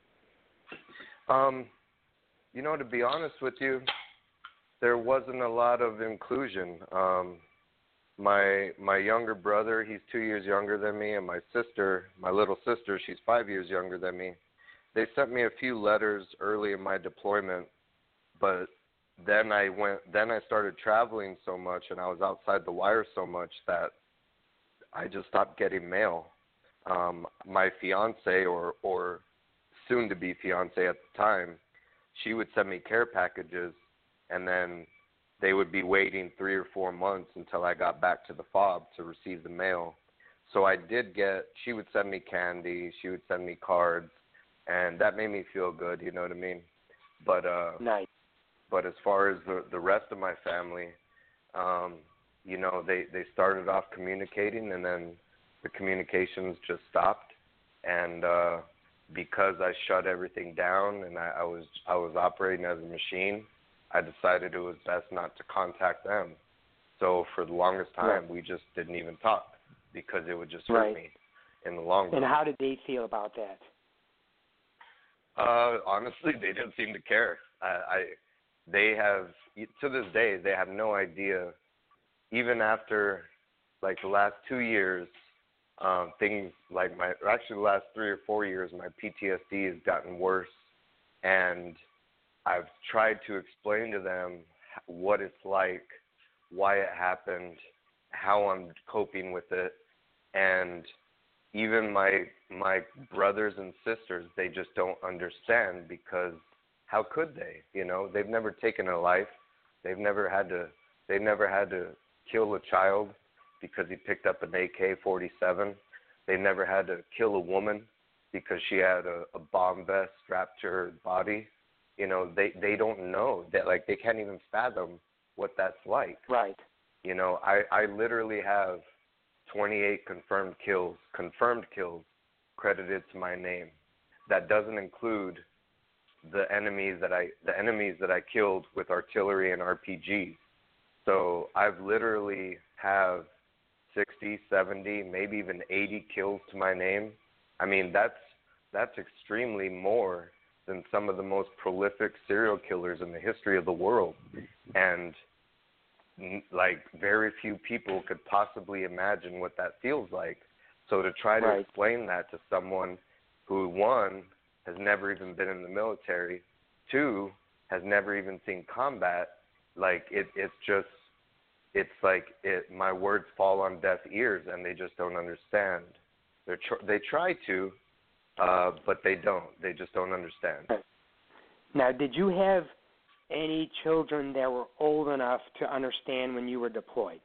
Speaker 3: Um, you know, to be honest with you, there wasn't a lot of inclusion. Um, my my younger brother, he's two years younger than me, and my sister, my little sister, she's five years younger than me. They sent me a few letters early in my deployment, but then I went. Then I started traveling so much, and I was outside the wire so much that I just stopped getting mail. um, my fiance or or soon to be fiance at the time, she would send me care packages, and then they would be waiting three or four months until I got back to the fob to receive the mail. So I did get, she would send me candy, she would send me cards, and that made me feel good, you know what I mean? But uh,
Speaker 2: nice.
Speaker 3: But as far as the, the rest of my family, um, you know, they, they started off communicating, and then the communications just stopped. And uh, because I shut everything down and I, I was I was operating as a machine, I decided it was best not to contact them. So for the longest time,
Speaker 2: right.
Speaker 3: we just didn't even talk because it would just hurt
Speaker 2: right.
Speaker 3: me in the long run.
Speaker 2: And how did they feel about that?
Speaker 3: Uh, honestly, they didn't seem to care. I, I they have, to this day, they have no idea. Even after, like, the last two years, um, things like my, actually the last three or four years, my P T S D has gotten worse. And I've tried to explain to them what it's like, why it happened, how I'm coping with it. And even my my brothers and sisters, they just don't understand, because how could they? You know, they've never taken a life. They've never had to they've never had to kill a child because he picked up an A K forty-seven. They've never had to kill a woman because she had a, a bomb vest strapped to her body. You know, they, they don't know that, like, they can't even fathom what that's like.
Speaker 2: Right.
Speaker 3: You know, I, I literally have twenty-eight confirmed kills, confirmed kills credited to my name. That doesn't include the enemies that I, the enemies that I killed with artillery and R P Gs. So I've literally have sixty, seventy, maybe even eighty kills to my name. I mean, that's that's extremely more than some of the most prolific serial killers in the history of the world. And like, very few people could possibly imagine what that feels like. So to try to
Speaker 2: right.
Speaker 3: explain that to someone who, one, has never even been in the military, two, has never even seen combat, like, it, it's just, it's like it, my words fall on deaf ears, and they just don't understand. They're tr- they try to, uh, but they don't. They just don't understand.
Speaker 2: Now, did you have any children that were old enough to understand when you were deployed?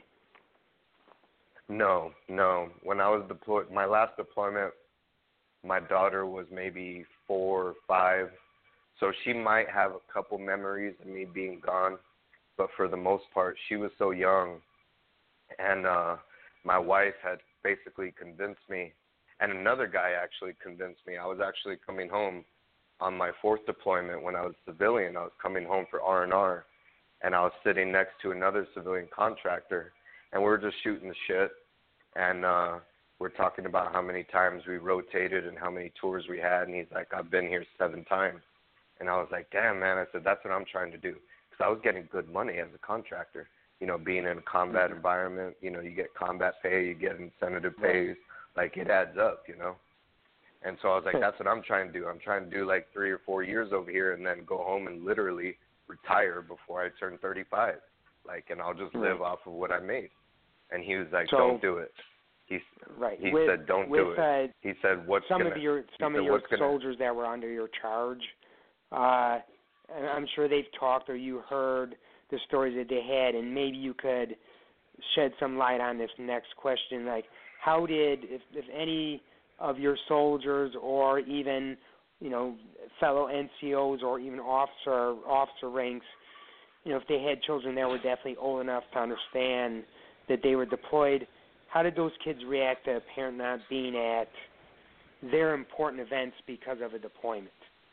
Speaker 3: No, no. When I was deployed, my last deployment, my daughter was maybe four or five, so she might have a couple memories of me being gone, but for the most part, she was so young, and uh, my wife had basically convinced me, and another guy actually convinced me. I was actually coming home on my fourth deployment when I was civilian. I was coming home for R and R, and I was sitting next to another civilian contractor, and we were just shooting the shit, and uh, we're talking about how many times we rotated and how many tours we had, and he's like, I've been here seven times. And I was like, damn, man. I said, that's what I'm trying to do, because I was getting good money as a contractor. You know, being in a combat mm-hmm. environment, you know, you get combat pay, you get incentive pays, like, it adds up, you know. And so I was like, that's what I'm trying to do. I'm trying to do like three or four years over here and then go home and literally retire before I turn thirty-five. Like, and I'll just live off of what I made. And he was like,
Speaker 2: so,
Speaker 3: don't do it. He,
Speaker 2: right.
Speaker 3: he
Speaker 2: with,
Speaker 3: said, don't
Speaker 2: with,
Speaker 3: do it.
Speaker 2: Uh,
Speaker 3: he said, what's
Speaker 2: some
Speaker 3: gonna,
Speaker 2: of your some of
Speaker 3: said,
Speaker 2: your
Speaker 3: gonna,
Speaker 2: soldiers that were under your charge, uh, and I'm sure they've talked or you heard the stories that they had, and maybe you could shed some light on this next question. Like, how did, if, if any of your soldiers or even, you know, fellow N C Os or even officer officer ranks, you know, if they had children that were definitely old enough to understand that they were deployed, how did those kids react to a parent not being at their important events because of a deployment?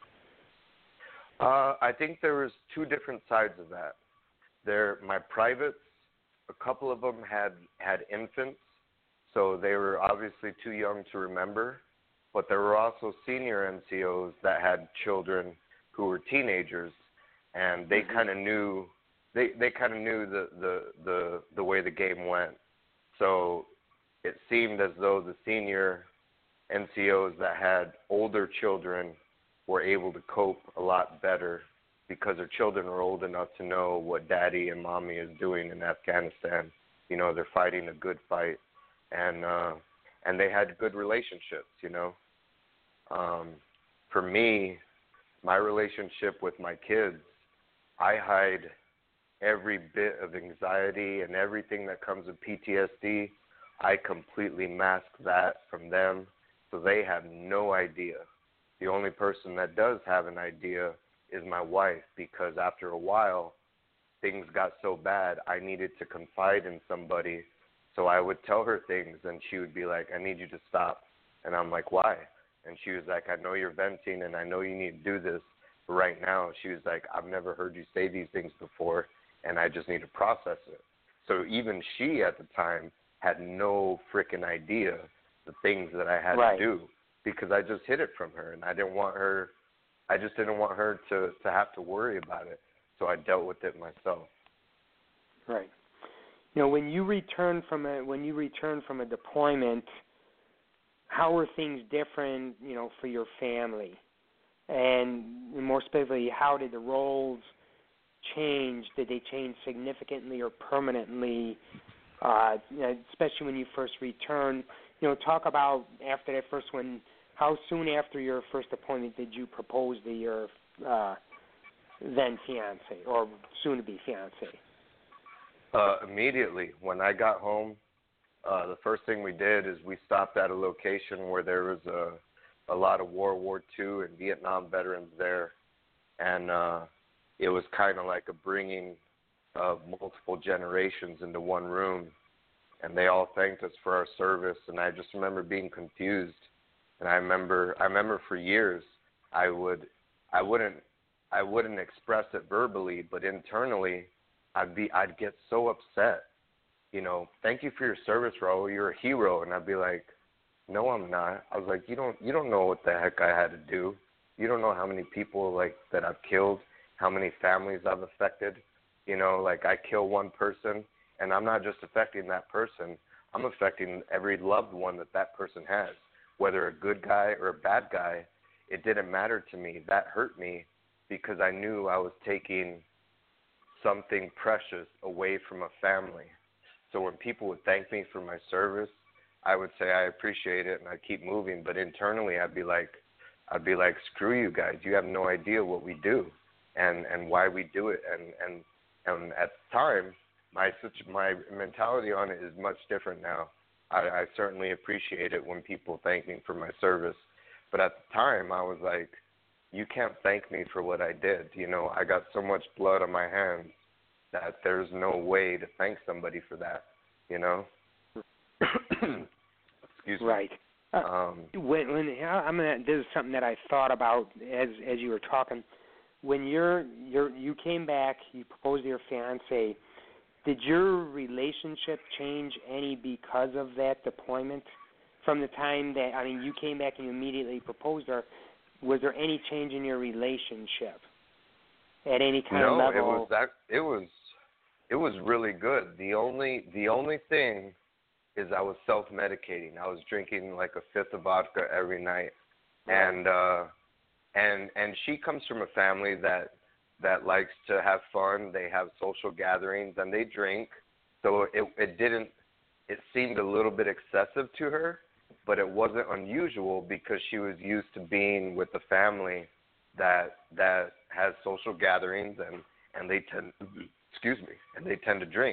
Speaker 3: Uh, I think there was two different sides of that. There, my privates, a couple of them had, had infants, so they were obviously too young to remember, but there were also senior N C Os that had children who were teenagers, and they mm-hmm. kind of knew they they kind of knew the, the the the way the game went. So it seemed as though the senior N C Os that had older children were able to cope a lot better because their children are old enough to know what daddy and mommy is doing in Afghanistan. You know, they're fighting a good fight. And uh, and they had good relationships, you know. Um, for me, my relationship with my kids, I hide every bit of anxiety and everything that comes with P T S D. I completely mask that from them, so they have no idea. The only person that does have an idea is my wife, because after a while, things got so bad, I needed to confide in somebody. So I would tell her things, and she would be like, I need you to stop. And I'm like, why? And she was like, I know you're venting, and I know you need to do this. But right now, she was like, I've never heard you say these things before, and I just need to process it. So even she at the time had no freaking idea the things that I had
Speaker 2: right.
Speaker 3: to do, because I just hid it from her, and I didn't want her, I just didn't want her to, to have to worry about it. So I dealt with it myself.
Speaker 2: Right. You know, when you return from a when you return from a deployment, how were things different, you know, for your family? And more specifically, how did the roles change? Did they change significantly or permanently? Uh, you know, especially when you first returned. You know, talk about after that first one. How soon after your first deployment did you propose to your uh, then fiance or soon-to-be fiance?
Speaker 3: Uh, immediately when I got home, uh, the first thing we did is we stopped at a location where there was a, a lot of World War Two and Vietnam veterans there, and uh, it was kind of like a bringing of multiple generations into one room, and they all thanked us for our service. And I just remember being confused, and I remember I remember for years I would I wouldn't I wouldn't express it verbally, but internally I'd be I'd get so upset. You know, thank you for your service, Raul. You're a hero. And I'd be like, no, I'm not. I was like, you don't you don't know what the heck I had to do. You don't know how many people like that I've killed, how many families I've affected. You know, like I kill one person, and I'm not just affecting that person. I'm affecting every loved one that that person has, whether a good guy or a bad guy. It didn't matter to me. That hurt me because I knew I was taking something precious away from a family. So when people would thank me for my service, I would say I appreciate it and I'd keep moving. But internally, I'd be like, I'd be like, screw you guys. You have no idea what we do and, and why we do it. And, and, and at the time, my my mentality on it is much different now. I, I certainly appreciate it when people thank me for my service. But at the time, I was like, you can't thank me for what I did. You know, I got so much blood on my hands that there's no way to thank somebody for that, you know? Excuse me.
Speaker 2: Right. Uh,
Speaker 3: um,
Speaker 2: when, when I'm gonna, this is something that I thought about as as you were talking. When you're you're you came back, you proposed to your fiance. Did your relationship change any because of that deployment? From the time that I mean, you came back and you immediately proposed her. Was there any change in your relationship at any kind
Speaker 3: no,
Speaker 2: of level?
Speaker 3: No, it was that. It was, it was really good. The only, the only thing is I was self-medicating. I was drinking like a fifth of vodka every night, and uh, and and she comes from a family that that likes to have fun. They have social gatherings and they drink, so it it didn't. It seemed a little bit excessive to her. But it wasn't unusual because she was used to being with a family that that has social gatherings and, and they tend excuse me and they tend to drink.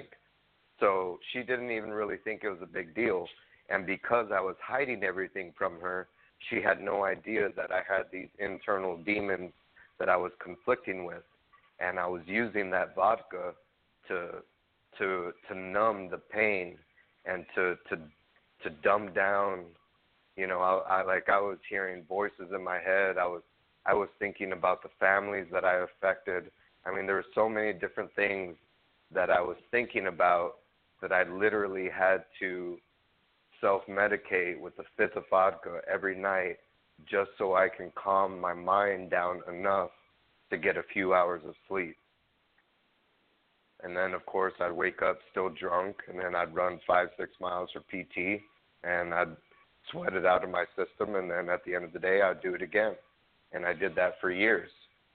Speaker 3: So she didn't even really think it was a big deal. And because I was hiding everything from her, she had no idea that I had these internal demons that I was conflicting with, and I was using that vodka to to to numb the pain and to to to dumb down. You know, I, I like I was hearing voices in my head. I was I was thinking about the families that I affected. I mean, there were so many different things that I was thinking about that I literally had to self-medicate with a fifth of vodka every night just so I can calm my mind down enough to get a few hours of sleep. And then, of course, I'd wake up still drunk, and then I'd run five, six miles for P T, and I'd sweat it out of my system, and then at the end of the day, I'd do it again. And I did that for years.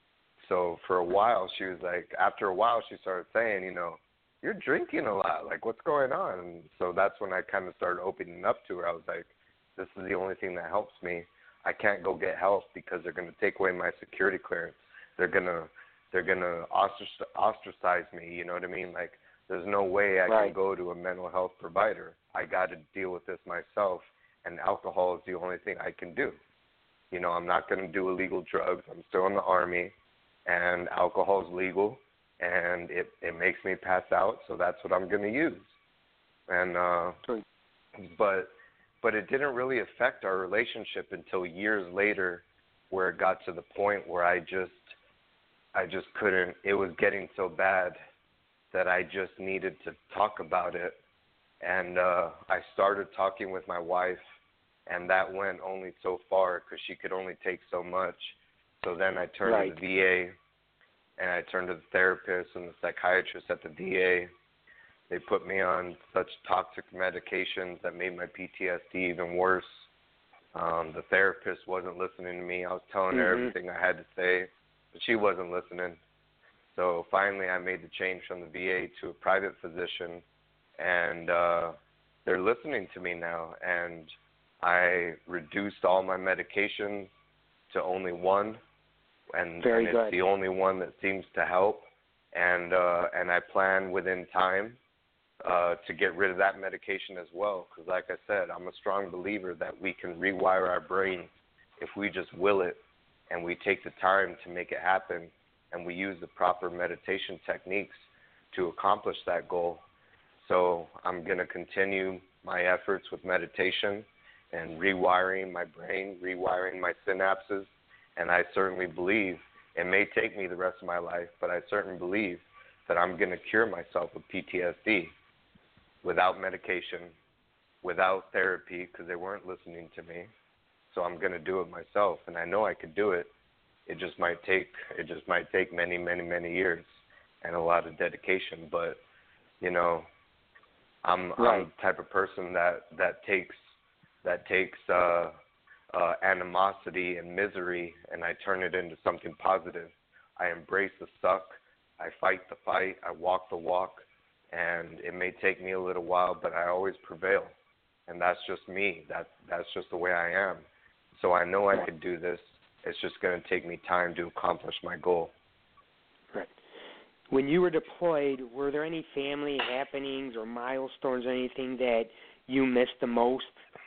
Speaker 3: So for a while, she was like, after a while, she started saying, you know, you're drinking a lot. Like, what's going on? And so that's when I kind of started opening up to her. I was like, This is the only thing that helps me. I can't go get help because they're going to take away my security clearance. They're going to they're going to ostracize me, you know what I mean? Like, there's no way I
Speaker 2: right.
Speaker 3: can go to a mental health provider. I got to deal with this myself, and alcohol is the only thing I can do. You know, I'm not going to do illegal drugs. I'm still in the Army, and alcohol is legal, and it, it makes me pass out, so that's what I'm going to use. And uh, but but it didn't really affect our relationship until years later, where it got to the point where I just I just couldn't. It was getting so bad that I just needed to talk about it. And uh, I started talking with my wife, and that went only so far because she could only take so much. So then I turned
Speaker 2: right.
Speaker 3: to the V A, and I turned to the therapist and the psychiatrist at the V A. They put me on such toxic medications that made my P T S D even worse. Um, the therapist wasn't listening to me. I was telling her
Speaker 2: mm-hmm.
Speaker 3: everything I had to say, but she wasn't listening. So finally I made the change from the V A to a private physician, and uh, they're listening to me now. And I reduced all my medications to only one, and,
Speaker 2: Very
Speaker 3: and it's
Speaker 2: good.
Speaker 3: the only one that seems to help. And uh, and I plan within time uh, to get rid of that medication as well, because like I said, I'm a strong believer that we can rewire our brain if we just will it, and we take the time to make it happen, and we use the proper meditation techniques to accomplish that goal. So I'm going to continue my efforts with meditation and rewiring my brain, rewiring my synapses, and I certainly believe, it may take me the rest of my life, but I certainly believe that I'm going to cure myself of P T S D without medication, without therapy, because they weren't listening to me. So I'm going to do it myself, and I know I could do it. It just might take it just might take many, many, many years and a lot of dedication. But you know, I'm,
Speaker 2: right.
Speaker 3: I'm the type of person that, that takes that takes uh, uh, animosity and misery, and I turn it into something positive. I embrace the suck. I fight the fight. I walk the walk, and it may take me a little while, but I always prevail. And that's just me. That that's just the way I am. So I know I could do this. It's just going to take me time to accomplish my goal.
Speaker 2: Right. When you were deployed, were there any family happenings or milestones or anything that you missed the most?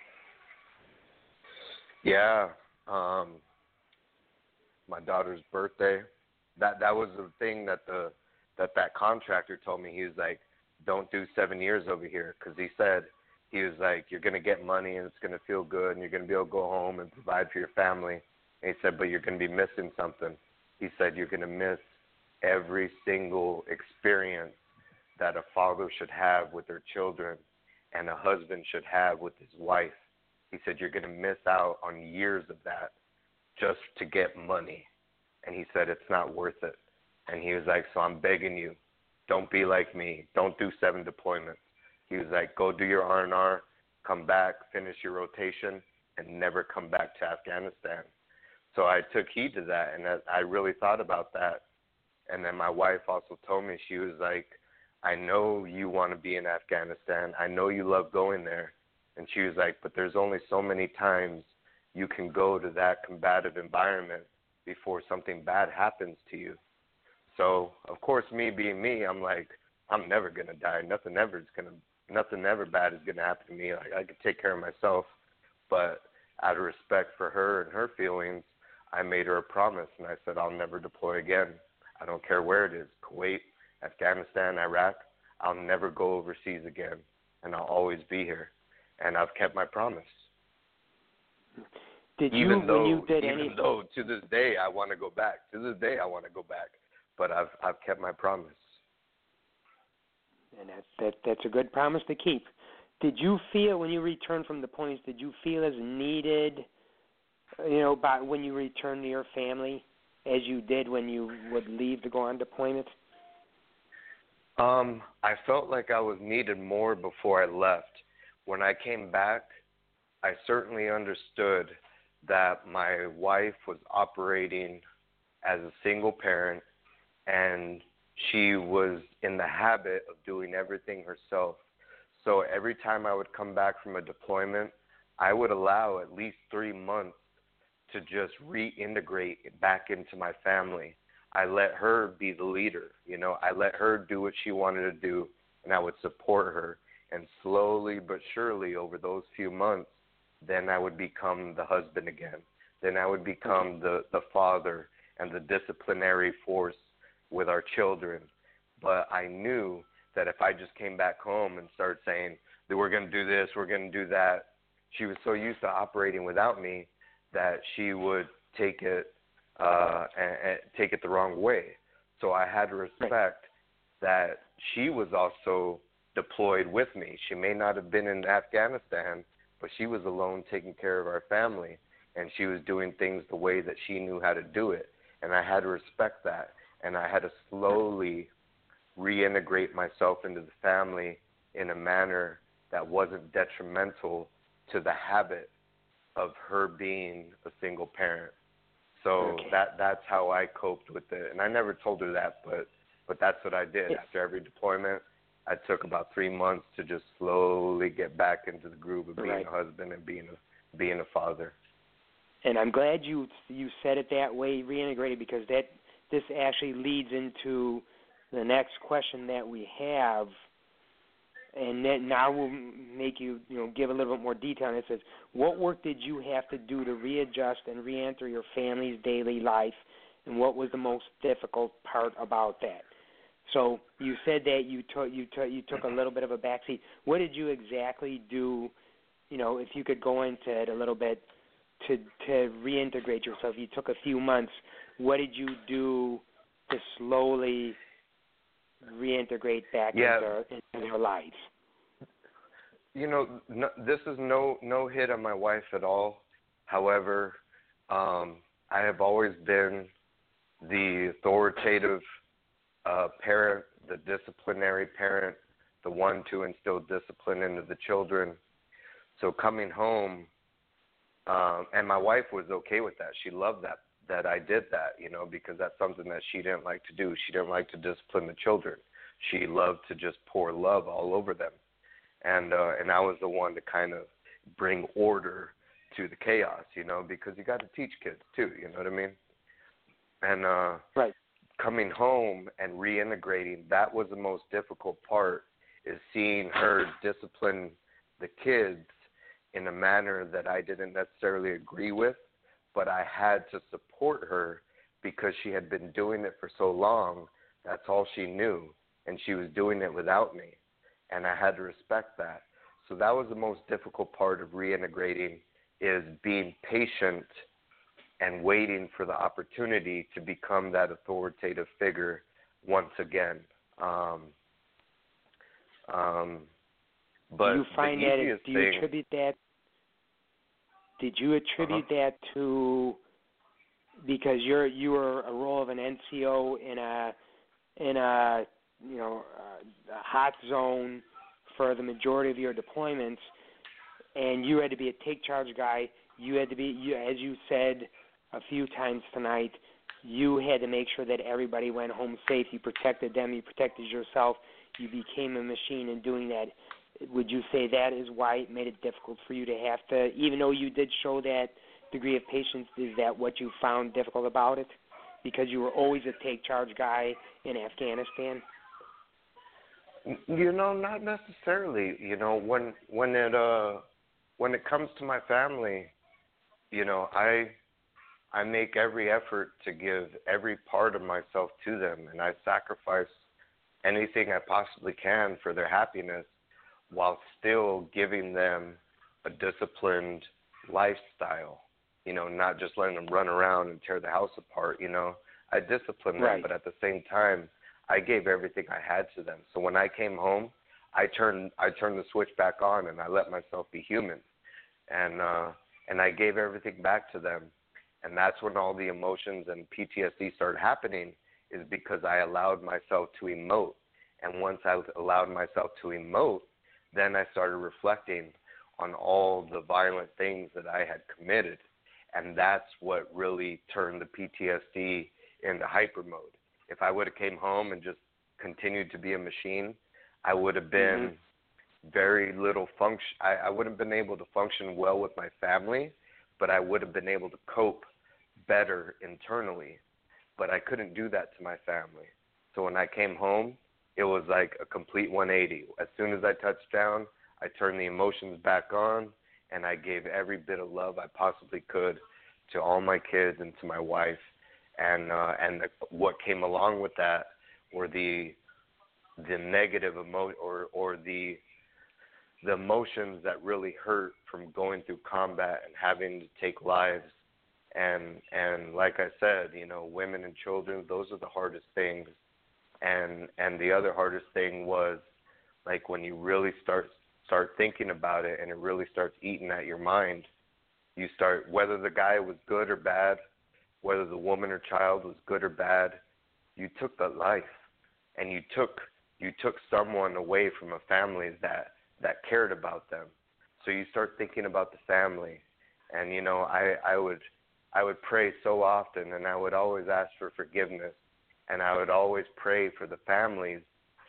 Speaker 3: Yeah. Um, my daughter's birthday. That that was the thing that the that that contractor told me. He was like, don't do seven years over here, because he said, he was like, you're going to get money and it's going to feel good and you're going to be able to go home and provide for your family. And he said, but you're going to be missing something. He said, you're going to miss every single experience that a father should have with their children and a husband should have with his wife. He said, you're going to miss out on years of that just to get money. And he said, it's not worth it. And he was like, so I'm begging you, don't be like me. Don't do seven deployments. He was like, go do your R and R, come back, finish your rotation, and never come back to Afghanistan. So I took heed to that, and I really thought about that. And then my wife also told me, she was like, I know you want to be in Afghanistan. I know you love going there. And she was like, but there's only so many times you can go to that combative environment before something bad happens to you. So, of course, me being me, I'm like, I'm never going to die. Nothing ever is going to, nothing ever bad is going to happen to me. Like, I could take care of myself. But out of respect for her and her feelings, I made her a promise, and I said, I'll never deploy again. I don't care where it is, Kuwait, Afghanistan, Iraq. I'll never go overseas again, and I'll always be here. And I've kept my promise.
Speaker 2: Did you,
Speaker 3: even though,
Speaker 2: when you did
Speaker 3: even
Speaker 2: any...
Speaker 3: though to this day I want to go back. To this day I want to go back. But I've I've kept my promise.
Speaker 2: And that, that that's a good promise to keep. Did you feel, when you returned from deployments, did you feel as needed, you know, by when you returned to your family as you did when you would leave to go on deployment?
Speaker 3: Um, I felt like I was needed more before I left. When I came back, I certainly understood that my wife was operating as a single parent, and she was in the habit of doing everything herself. So every time I would come back from a deployment, I would allow at least three months to just reintegrate back into my family. I let her be the leader, you know. I let her do what she wanted to do, and I would support her. And slowly but surely over those few months, then I would become the husband again. Then I would become the, the father and the disciplinary force with our children. But I knew that if I just came back home and started saying that we're going to do this, we're going to do that, she was so used to operating without me that she would take it uh, and, and take it the wrong way. So I had to respect right. that she was also deployed with me. She may not have been in Afghanistan, but she was alone taking care of our family, and she was doing things the way that she knew how to do it. And I had to respect that, and I had to slowly reintegrate myself into the family in a manner that wasn't detrimental to the habit of her being a single parent. So okay. that that's how I coped with it. And I never told her that, but but that's what I did. After every deployment, I took about three months to just slowly get back into the groove of being right. a husband and being a being a father.
Speaker 2: And I'm glad you you said it that way, reintegrated, because that this actually leads into the next question that we have. And then now we'll make you, you know, give a little bit more detail. And it says, what work did you have to do to readjust and reenter your family's daily life, and what was the most difficult part about that? So you said that you took you took you took a little bit of a backseat. What did you exactly do? You know, if you could go into it a little bit to to reintegrate yourself. You took a few months. What did you do to slowly reintegrate back
Speaker 3: yeah.
Speaker 2: into, into their lives?
Speaker 3: You know, no, this is no no hit on my wife at all. However, um, I have always been the authoritative uh, parent, the disciplinary parent, the one to instill discipline into the children. So coming home, um, and my wife was okay with that. She loved that that I did that, you know, because that's something that she didn't like to do. She didn't like to discipline the children. She loved to just pour love all over them. And uh, and I was the one to kind of bring order to the chaos, you know, because you got to teach kids too, you know what I mean? And uh,
Speaker 2: right.
Speaker 3: coming home and reintegrating, that was the most difficult part, is seeing her discipline the kids in a manner that I didn't necessarily agree with, but I had to support her because she had been doing it for so long. That's all she knew, and she was doing it without me, and I had to respect that. So that was the most difficult part of reintegrating, is being patient and waiting for the opportunity to become that authoritative figure once again. Um, um, but
Speaker 2: do you find
Speaker 3: the
Speaker 2: that?
Speaker 3: easiest
Speaker 2: Do you
Speaker 3: thing,
Speaker 2: attribute that? Did you attribute
Speaker 3: uh-huh.
Speaker 2: that to because you're you were a role of an N C O in a in a you know a, a hot zone for the majority of your deployments, and you had to be a take charge guy. You had to be, you, as you said a few times tonight, you had to make sure that everybody went home safe. You protected them. You protected yourself. You became a machine in doing that. Would you say that is why it made it difficult for you to have to, even though you did show that degree of patience, is that what you found difficult about it? Because you were always a take charge guy in Afghanistan?
Speaker 3: You know, not necessarily. You know, when when it uh when it comes to my family, you know, I I make every effort to give every part of myself to them, and I sacrifice anything I possibly can for their happiness, while still giving them a disciplined lifestyle, you know, not just letting them run around and tear the house apart, you know. I disciplined them,
Speaker 2: right.
Speaker 3: but at the same time, I gave everything I had to them. So when I came home, I turned I turned the switch back on, and I let myself be human. And uh, and I gave everything back to them. And that's when all the emotions and P T S D started happening, is because I allowed myself to emote. And once I allowed myself to emote, then I started reflecting on all the violent things that I had committed. And that's what really turned the P T S D into hyper mode. If I would have came home and just continued to be a machine, I would have been very little function. I, I wouldn't have been able to function well with my family, but I would have been able to cope better internally. But I couldn't do that to my family. So when I came home, it was like a complete one eighty. As soon as I touched down, I turned the emotions back on, and I gave every bit of love I possibly could to all my kids and to my wife. And uh, and the, what came along with that were the the negative emo or or the the emotions that really hurt from going through combat and having to take lives. And and like I said, you know, women and children, those are the hardest things. And and the other hardest thing was, like, when you really start start thinking about it and it really starts eating at your mind, you start, whether the guy was good or bad, whether the woman or child was good or bad, you took that life, and you took you took someone away from a family that that cared about them. So you start thinking about the family. And you know, I I would I would pray so often, and I would always ask for forgiveness, and I would always pray for the families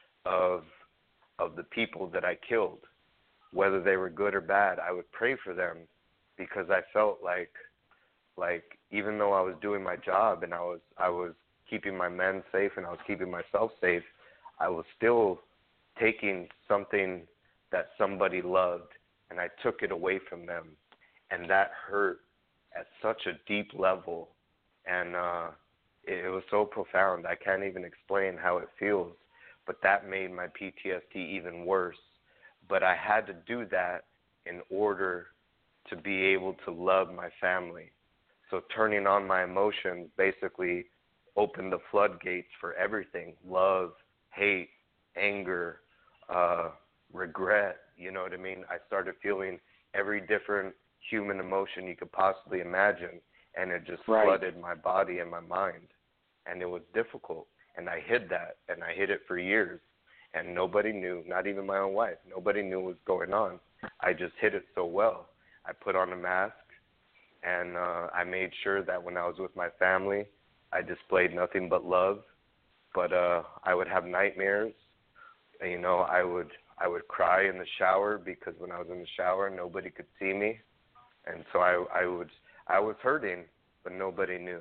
Speaker 3: of of the people that I killed, whether they were good or bad. I would pray for them, because I felt like like even though I was doing my job and I was I was keeping my men safe and I was keeping myself safe, I was still taking something that somebody loved, and I took it away from them, and that hurt at such a deep level, and uh, it, it was so profound. I can't even explain how it feels, but that made my P T S D even worse. But I had to do that in order to be able to love my family. So turning on my emotions basically opened the floodgates for everything: love, hate, anger, uh, regret. You know what I mean? I started feeling every different human emotion you could possibly imagine, and it just
Speaker 2: right.
Speaker 3: flooded my body and my mind. And it was difficult, and I hid that, and I hid it for years, and nobody knew, not even my own wife. Nobody knew what was going on. I just hid it so well. I put on a mask, and uh, I made sure that when I was with my family, I displayed nothing but love. But uh, I would have nightmares. You know, I would I would cry in the shower, because when I was in the shower, nobody could see me, and so I I would I was hurting, but nobody knew.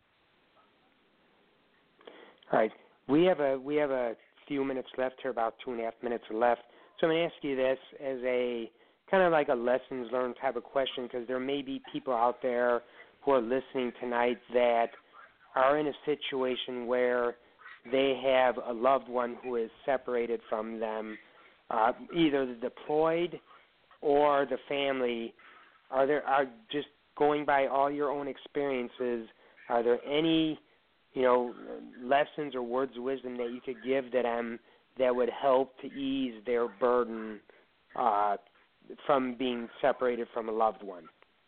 Speaker 2: All right, we have a we have a few minutes left here, about two and a half minutes left. So I'm going to ask you this as a kind of like a lessons learned type of question, because there may be people out there who are listening tonight that are in a situation where they have a loved one who is separated from them, uh, either the deployed or the family. Are there, are just going by all your own experiences, are there any, you know, lessons or words of wisdom that you could give to them that would help to ease their burden uh, from being separated from a loved one?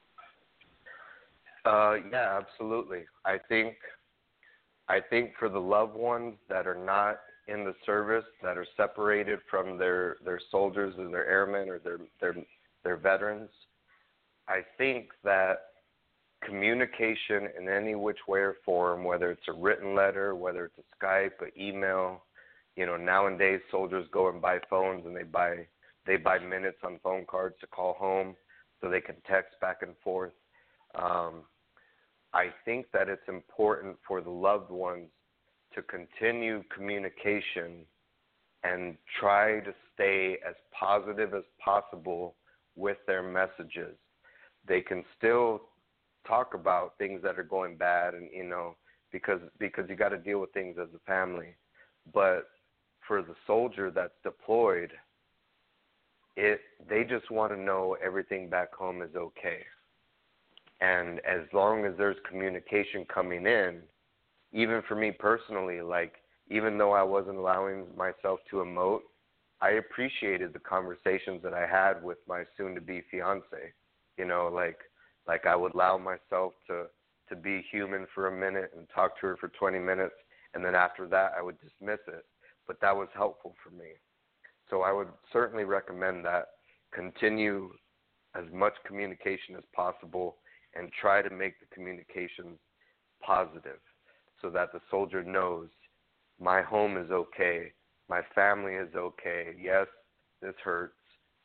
Speaker 3: Uh, yeah, absolutely. I think I think for the loved ones that are not in the service, that are separated from their, their soldiers or their airmen or their, their their veterans, I think that communication in any which way or form, whether it's a written letter, whether it's a Skype, an email, you know, nowadays soldiers go and buy phones, and they buy they buy minutes on phone cards to call home so they can text back and forth. Um, I think that it's important for the loved ones to continue communication and try to stay as positive as possible with their messages. They can still talk about things that are going bad, and you know, because because you got to deal with things as a family. But for the soldier that's deployed, it they just want to know everything back home is okay. And as long as there's communication coming in, even for me personally, like, even though I wasn't allowing myself to emote, I appreciated the conversations that I had with my soon-to-be fiance. You know, like, like I would allow myself to, to be human for a minute and talk to her for twenty minutes, and then after that I would dismiss it. But that was helpful for me. So I would certainly recommend that. Continue as much communication as possible, and try to make the communications positive so that the soldier knows my home is okay, my family is okay. Yes, this hurts,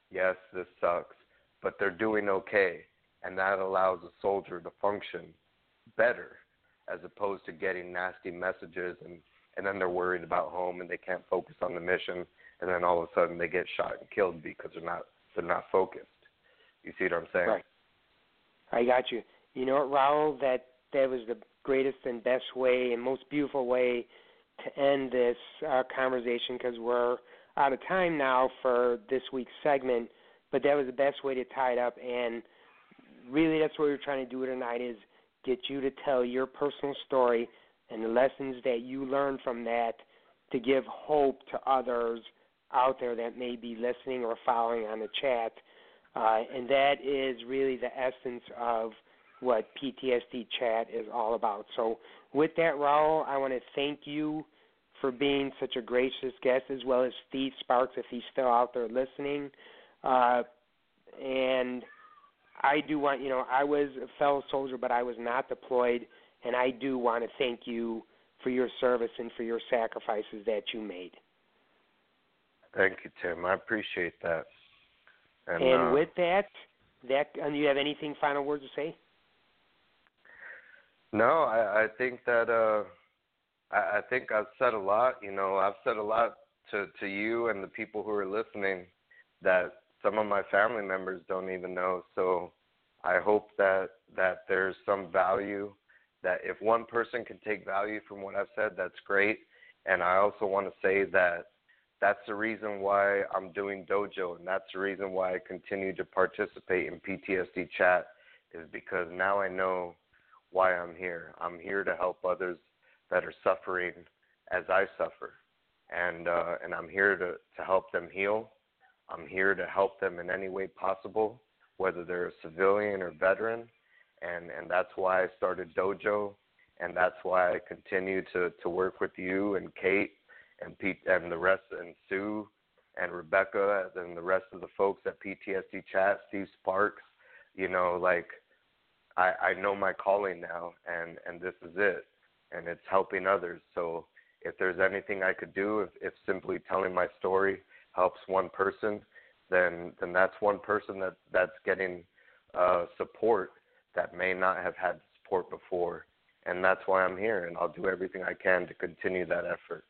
Speaker 3: yes, this sucks, but they're doing okay, and that allows a soldier to function better as opposed to getting nasty messages and, and then they're worried about home and they can't focus on the mission, and then all of a sudden they get shot and killed because they're not they're not focused. You see what I'm saying?
Speaker 2: Right. I got you. You know what, Raul, that that was the greatest and best way and most beautiful way to end this uh, conversation, because we're out of time now for this week's segment, but that was the best way to tie it up. And really that's what we're trying to do tonight, is get you to tell your personal story and the lessons that you learned from that to give hope to others out there that may be listening or following on the chat. Uh, and that is really the essence of what P T S D Chat is all about. So with that, Raul, I want to thank you for being such a gracious guest, as well as Steve Sparks, if he's still out there listening. Uh, and I do want, you know, I was a fellow soldier, but I was not deployed, and I do want to thank you for your service and for your sacrifices that you made.
Speaker 3: Thank you, Tim. I appreciate that. And,
Speaker 2: and
Speaker 3: uh,
Speaker 2: with that, that, and you have anything final words to say?
Speaker 3: No, I, I think that uh, I, I think I've said a lot. You know, I've said a lot to, to you and the people who are listening that some of my family members don't even know. So I hope that, that there's some value, that if one person can take value from what I've said, that's great. And I also want to say that that's the reason why I'm doing Dojo, and that's the reason why I continue to participate in P T S D Chat, is because now I know why I'm here. I'm here to help others that are suffering as I suffer, and uh, and I'm here to, to help them heal. I'm here to help them in any way possible, whether they're a civilian or veteran, and, and that's why I started Dojo, and that's why I continue to, to work with you and Kate and Pete and the rest, and Sue and Rebecca and the rest of the folks at P T S D Chat, Steve Sparks. You know, like, I, I know my calling now, and, and this is it, and it's helping others. So if there's anything I could do, if, if simply telling my story helps one person, then then that's one person that, that's getting uh, support that may not have had support before. And that's why I'm here, and I'll do everything I can to continue that effort.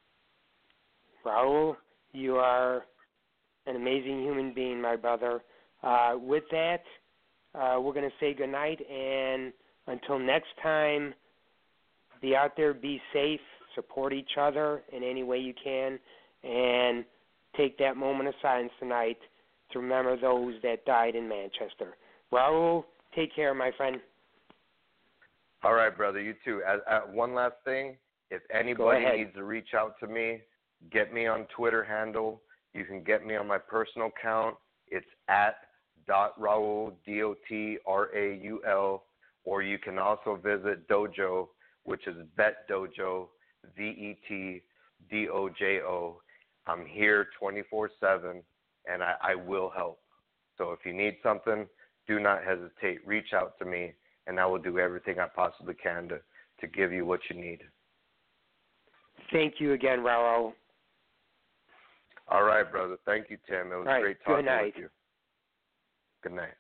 Speaker 2: Raul, you are an amazing human being, my brother. Uh, with that, uh, we're going to say goodnight, and until next time, be out there, be safe, support each other in any way you can, and take that moment of silence tonight to remember those that died in Manchester. Raul, take care, my friend.
Speaker 3: All right, brother, you too. As, uh, one last thing, if anybody needs to reach out to me, get me on Twitter handle. You can get me on my personal account. It's at dot Raul, D O T R A U L, or you can also visit Dojo, which is Vet Dojo, V E T D O J O. I'm here twenty-four seven, and I, I will help. So if you need something, do not hesitate. Reach out to me, and I will do everything I possibly can to, to give you what you need.
Speaker 2: Thank you again, Raul.
Speaker 3: All right, brother. Thank you, Tim. It was
Speaker 2: All right.
Speaker 3: great talking
Speaker 2: Good night.
Speaker 3: with you. Good night.